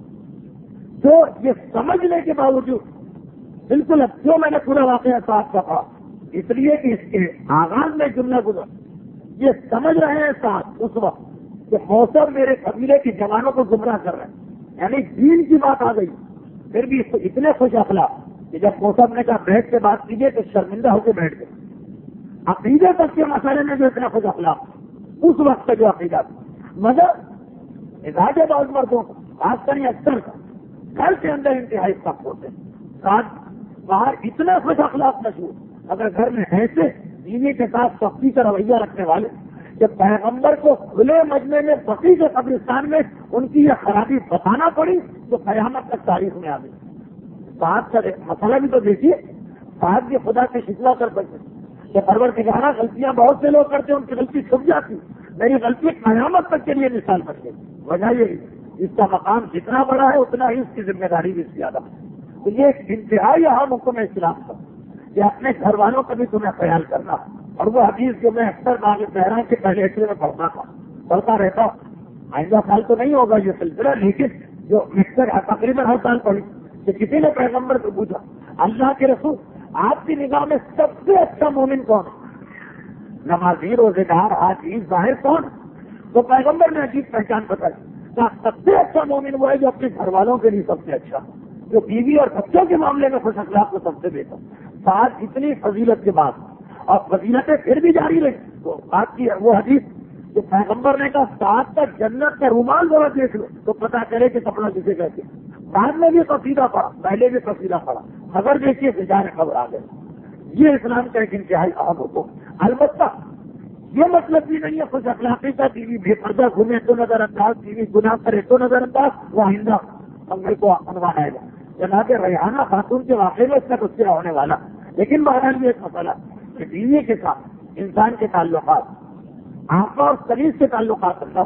جو یہ سمجھنے کے باوجود بالکل اب کیوں میں نے پورا واقعہ ساتھ کا پڑھا اس لیے کہ اس کے آغاز میں جملہ گزر یہ سمجھ رہے ہیں ساتھ اس وقت کہ موسم میرے قبیلے کی جوانوں کو گمراہ کر رہے ہیں, یعنی دین کی بات آ گئی. پھر بھی اس کو اتنے خوش اخلاق کہ جب موسم نے کہا بیٹھ کے بات کیجیے تو شرمندہ ہو کے بیٹھ گئے. عقیدے تک کے مسئلے میں جو اتنا خوش اخلاق اس وقت کا جو عقیدہ تھا مگر مزاج بعض مردوں کو خاص کر اکثر کا گھر کے اندر انتہائی سخت ہوتے ہیں. ساتھ باہر اتنا خوش اخلاق مشہور, اگر گھر میں ایسے بیوی کے ساتھ سختی کا رویہ رکھنے والے کہ پیغمبر کو کھلے مجمع میں بقی کے قبرستان میں ان کی یہ خرابی بتانا پڑی تو قیامت تک تاریخ میں آ گئی. بات کا مسئلہ بھی تو دیکھیے, بات بھی خدا سے شکوا کر سکتے کہ پروردگارہ غلطیاں بہت سے لوگ کرتے ہیں, ان کی غلطی چھپ جاتی, میری غلطی قیامت تک کے لیے مثال بن گئی. وجہ یہ اس کا مقام جتنا بڑا ہے اتنا ہی اس کی ذمہ داری بھی زیادہ ہے. تو یہ ایک انتہائی اہم حکم ہے اسلام کا کہ اپنے گھر والوں کا بھی تمہیں خیال کرنا. اور وہ حدیث جو میں اکثر باغ بہران کے پہلے حصے میں پڑھتا تھا پڑھتا رہتا ہوں. آئندہ سال تو نہیں ہوگا یہ سلسلہ, لیکن جو مکسر تقریباً ہر سال پڑھی کہ کسی نے پیغمبر سے پوچھا اللہ کے رسول آپ کی نگاہ میں سب سے اچھا مومن کون ہے؟ نمازی, روزے دار, حاجی, ظاہر کون؟ تو پیغمبر نے عجیب پہچان بتائی. سب سے اچھا مومن وہ ہے جو اپنے گھر والوں کے لیے سب سے اچھا, جو بیوی اور بچوں کے معاملے میں خوش اخلاق کو سب سے بہتر. ساتھ اتنی فضیلت کے بعد اور فضیلتیں پھر بھی جاری رہی تو بات کی وہ حدیث جو پیغمبر نے کہا ساتھ تک جنت کا رومال ذرا دیکھ لو تو پتا کرے کہ کپڑا کسے کہتے ہیں. بعد میں بھی قصیدہ پڑا, پہلے بھی قصیدہ پڑا, خبر دیکھیے بجائے خبر آ گئے. یہ اسلام کا ایک انتہائی اہم حکم. البتہ یہ مطلب بھی نہیں ہے خوش اخلاقی کا ٹی وی بے پردہ گھومے تو نظر انداز, ٹی وی گناہ کرے تو نظر انداز, وہ آئندہ منگل کو عنوان آئے گا. جناب ریحانہ خاتون کے واقعے میں اس کا تذکرہ ہونے والا. لیکن بہرحال یہ ایک مسئلہ کہ بیوی کے ساتھ انسان کے تعلقات, آنکھوں اور کلیز کے تعلقات رکھنا,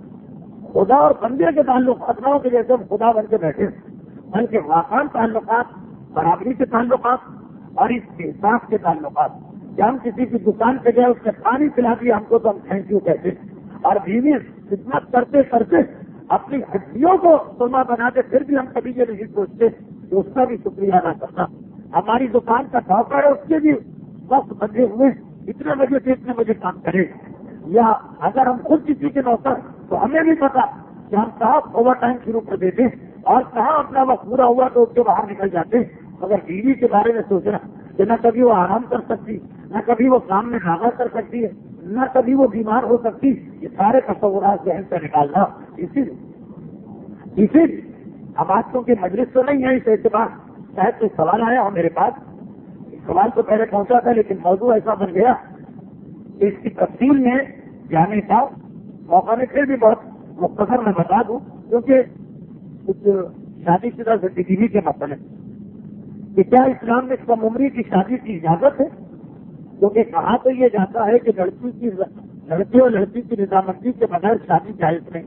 خدا اور بندے کے تعلقات نہ ہو کہ جیسے خدا بن کے بیٹھے, بلکہ واقعی تعلقات, برابری کے تعلقات اور اس احساس کے تعلقات. کہ ہم کسی کی دکان پہ گئے, اس نے پانی پلا دیا ہم کو تو ہم تھینک یو کہتے ہیں, اور بیوی خدمت کرتے کرتے اپنی ہڈیوں کو سونا بناتے پھر بھی ہم کبھی یہ نہیں سوچتے کہ اس کا بھی شکریہ ادا کرنا. ہماری دکان کا نوکر ہے, اس کے بھی وقت بندے ہوئے اتنے بجے سے اتنے بجے کام کرے, یا اگر ہم خود کسی کے نوکر تو ہمیں بھی پتا کہ ہم کہاں اوور ٹائم شروع کر دیتے اور کہاں اپنا وقت پورا ہوا تو اس کے باہر نکل جاتے. مگر بیوی کے بارے میں سوچنا کہ نہ کبھی وہ آرام کر سکتی, نہ کبھی وہ کام میں ناغا کر سکتی ہے, نہ کبھی وہ بیمار ہو سکتی, یہ سارے تصورات ذہن سے نکالنا. اسی لیے اسی لیے اب آج کیونکہ مجلس تو نہیں ہے اس اعتبار شاید کوئی سوال آیا ہو میرے پاس. سوال تو پہلے پہنچا تھا لیکن موضوع ایسا بن گیا کہ اس کی تفصیل میں جانے کا موقع میں پھر بھی بہت مختصر میں بتا دوں, کیونکہ کچھ شادی شدہ زندگی کے مسئلے کہ کیا اسلام میں کم عمری کی شادی کی اجازت ہے. کیونکہ کہا تو یہ جاتا ہے کہ لڑکی کی لڑکی اور لڑکی کی رضامندی کے بغیر شادی جائز نہیں.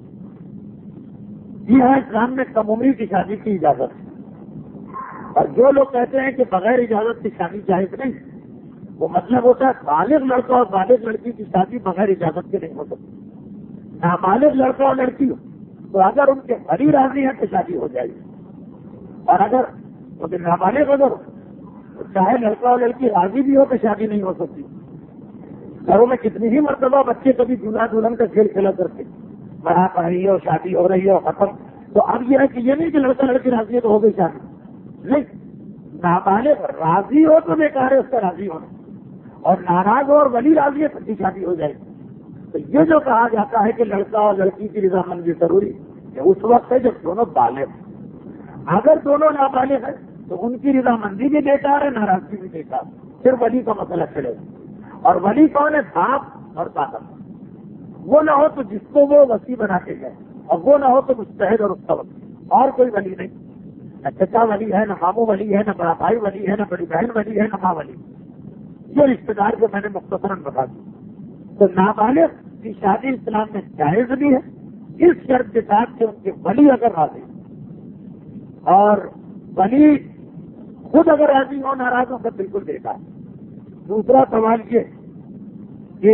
جی ہاں, اسلام میں کم عمری کی شادی کی اجازت ہے, اور جو لوگ کہتے ہیں کہ بغیر اجازت کی شادی جائز نہیں, وہ مطلب ہوتا ہے بالغ لڑکا اور بالغ لڑکی کی شادی بغیر اجازت کے نہیں ہو سکتی. نابالغ لڑکا اور لڑکی ہو تو اگر ان کے بڑی راضی ہے تو شادی ہو جائے گی, اور اگر نابالغ اگر چاہے لڑکا اور لڑکی راضی بھی ہو تو شادی نہیں ہو سکتی. گھروں میں کتنی ہی مرتبہ بچے کبھی دلہا دلہن کا کھیل کھیلا کرتے, بڑا پڑھ رہی ہے اور شادی ہو رہی ہے اور ختم. تو اب یہ ہے کہ یہ نہیں کہ لڑکا لڑکی راضی ہے تو ہو گئی شادی, نہیں. نابالغ راضی ہو تو بیکار ہے اس کا راضی ہونا, اور ناراض ہو اور ولی راضی ہے تو شادی ہو جائے گی. تو یہ جو کہا جاتا ہے کہ لڑکا اور لڑکی کی رضامندی ضروری ہے اس وقت ہے جب دونوں بالغ ہیں. اگر دونوں نابالغ ہیں تو ان کی رضامندی بھی بیکار ہے, ناراضگی بھی بیکار. پھر ولی کا مسئلہ چلے گا, اور ولی کون ہے؟ باپ اور دادا. وہ نہ ہو تو جس کو وہ وسیع بنا کے جائے, اور وہ نہ ہو تو مجتہد اور اس کا ولی, اور کوئی ولی نہیں. نہ چچا ولی ہے, نہ ماموں ولی ہے, نہ بڑا بھائی ولی ہے, نہ بڑی بہن ولی ہے, نہ ماں ولی. یہ رشتے دار کو میں نے مختصراً بتا دی. تو نابالغ کی شادی اسلام میں جائز بھی ہے اس شرط کے ساتھ کہ ان کے ولی اگر راضی اور ولی خود اگر راضی ہو, ناراض ہو تو بالکل بیکار. دوسرا سوال یہ کہ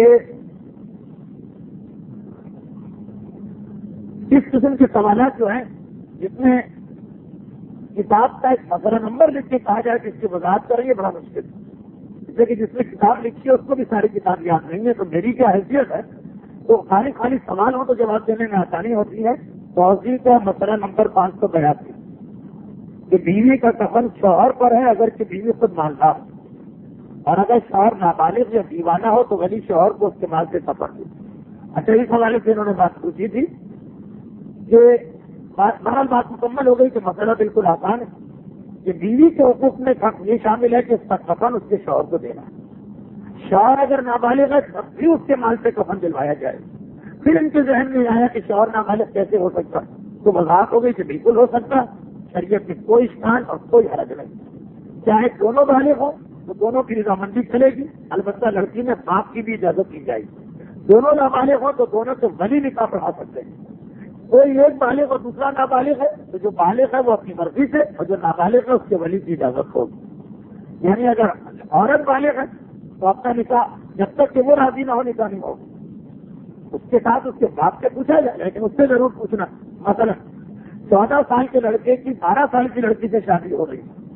اس قسم کے سوالات جو ہیں جس میں کتاب کا ایک مسئلہ نمبر لکھ کے کہا جائے کہ اس کی وضاحت کریں, یہ بڑا مشکل ہے. جیسے کہ جس نے کتاب لکھی ہے اس کو بھی ساری کتاب یاد نہیں ہے, تو میری کیا حیثیت ہے. تو خالی خالی سوال ہو تو جواب دینے میں آسانی ہوتی ہے. توضیح کا مسئلہ نمبر پانچ سو بیاسی کہ بیوی کا کفن شوہر پر ہے اگر کہ بیوی خود مالدار ہو, اور اگر شوہر نابالغ یا دیوانہ ہو تو ولی شوہر کو اس کے مال سے کفن دے. اچھا, اس حوالے سے انہوں نے بات پوچھی تھی کہ بہرحال بات مکمل ہو گئی کہ مسئلہ بالکل آسان ہے کہ بیوی کے حقوق میں یہ شامل ہے کہ اس کا کفن اس کے شوہر کو دینا. شوہر اگر نابالغ ہے تب بھی اس کے مال سے کفن دلوایا جائے. پھر ان کے ذہن میں آیا کہ شوہر نابالغ کیسے ہو سکتا, تو وضاحت ہو گئی کہ بالکل ہو سکتا. شریعت میں کوئی اشکال اور کوئی حرج نہیں. چاہے دونوں بالغ ہوں تو دونوں کی رضامندی چلے گی, البتہ لڑکی میں باپ کی بھی اجازت دی جائے گی. دونوں نابالغ ہوں تو دونوں سے ولی نکاح پڑھا سکتے ہیں. کوئی ایک بالغ اور دوسرا نابالغ ہے تو جو بالغ ہے وہ اپنی مرضی سے, اور جو نابالغ ہے اس کے ولی کی اجازت ہوگی. یعنی اگر عورت بالغ ہے تو اپنا نکاح جب تک کہ وہ راضی نہ ہو نکاح نہیں ہوگا. اس کے ساتھ اس کے باپ سے پوچھا جائے, لیکن اس سے ضرور پوچھنا. مثلا چودہ سال کے لڑکے کی بارہ سال کی لڑکی سے شادی ہو رہی ہے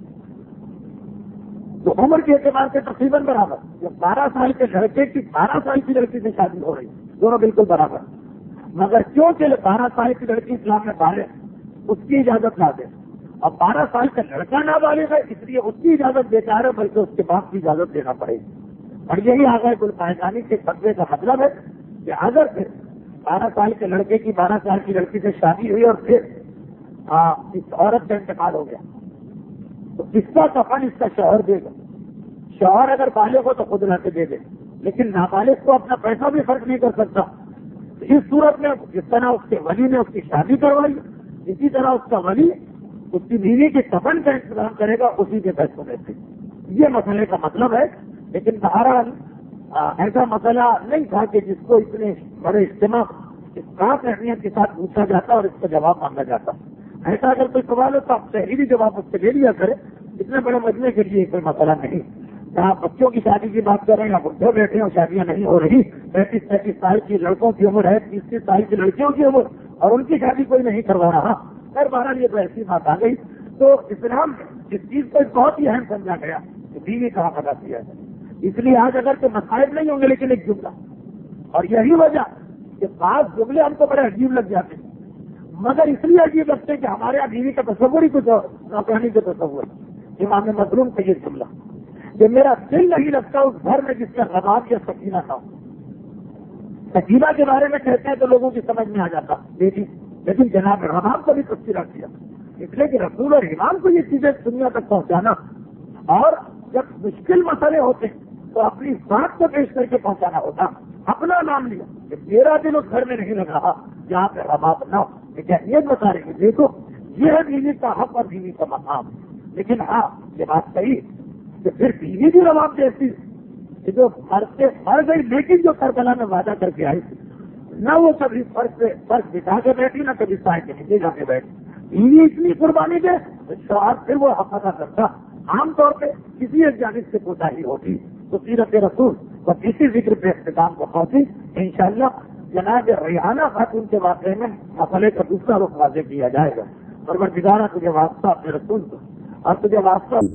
تو عمر کے اعتبار سے تقریباً برابر. جب بارہ سال کے لڑکے کی بارہ سال کی لڑکی سے شادی ہو رہی ہے دونوں بالکل برابر, مگر کیونکہ بارہ سال کی لڑکی اسلام میں بالغ اس کی اجازت نہ دے اور بارہ سال کا لڑکا نہ بالغ ہے اس لیے اس کی اجازت بیکار ہے بلکہ اس کے باپ کی اجازت دینا پڑے گی. اور یہی آگاہ گلقائدانی کے فتوے کا مطلب ہے کہ اگر پھر بارہ سال کے لڑکے کی بارہ سال کی لڑکی سے شادی ہوئی اور پھر اس عورت کا انتقال ہو گیا تو اس کا کفن اس کا شوہر دے گا. شوہر اگر بالغ ہو تو خود لا کے دے دے, لیکن نابالغ کو اپنا پیسہ بھی خرچ نہیں کر سکتا. اس صورت میں جس طرح اس کے ولی نے اس کی شادی کروائی اسی طرح اس کا ولی اس کی بیوی کے کفن کا انتظام کرے گا اسی کے پیسوں میں سے. یہ مسئلے کا مطلب ہے. لیکن بہرحال ایسا مسئلہ نہیں تھا کہ جس کو اتنے بڑے اجتماع اس خاص اہمیت کے ساتھ پوچھا جاتا اور اس کا جواب مانگا جاتا. ایسا اگر کوئی سوال ہو تو آپ تحریری جواب اس سے لے لیا کرے. اتنے بڑے مجمع کے لیے کوئی مسئلہ نہیں. جہاں بچوں کی شادی کی بات کر رہے ہیں یا بڈھے بیٹھے ہیں شادیاں نہیں ہو رہی. پینتیس پینتیس سال کی لڑکوں کی عمر ہے, تیس تیس سال کی لڑکیوں کی عمر اور ان کی شادی کوئی نہیں کروا رہا. خیر بہرحال یہ تو ایسی بات آ گئی. تو اسلام اس چیز کو بہت ہی اہم سمجھا گیا کہ بیوی کا حق ادا کیا ہے. اس لیے آج اگر کوئی مسائل نہیں ہوں گے لیکن ایک جملہ, اور یہی وجہ کہ بعض جملے ہم کو بڑے عجیب لگ جاتے ہیں مگر اس لیے عجیب لگتے ہیں کہ ہمارے یہاں بیوی کا تصور ہی کچھ اور نوکرانی کا تصور. امام مظلوم کا یہ جملہ کہ میرا دل نہیں لگتا اس گھر میں جس کا غضب یا سکینہ نہ ہو. سکینہ کے بارے میں کہتے ہیں تو لوگوں کی سمجھ میں آ جاتا بیٹی, لیکن جناب رحمان کو بھی تذکرہ کیا اس لیے کہ رسول اور امام کو یہ چیزیں دنیا تک پہنچانا اور جب مشکل مسئلے ہوتے تو اپنی بات کو پیش کر کے پہنچانا ہوتا. اپنا نام لیا کہ میرا دل اس گھر میں نہیں لگ رہا جہاں پہ رباب نہ ہو. ایک اہمیت بتا رہی ہے دیکھو یہ ہے بیوی کا حق اور بیوی کا مقام. لیکن ہاں یہ بات صحیح کہ پھر بیوی بھی رباب جیسی کہ جو مرتے مر گئی لیکن جو کربلا میں وعدہ کر کے آئی تھی نہ وہ کبھی فرق پہ فرق بٹھا کے بیٹھی نہ کبھی سائے کے نیچے جا کے بیٹھی. بیوی اتنی قربانی دے شوہر پھر وہ حق ادا کرتا. عام طور پہ کسی ایک جانب سے کوتاہی ہوتی تو سیرت رسول بس اسی ذکر پہ اختتام کو پہنچی. انشاءاللہ جناب ریحانہ خاتون کے واقعے میں مسئلے کا دوسرا رخ واضح کیا جائے گا. پروردگارہ تجھے واسطہ اپنے رسول کو اور تجھے واسطہ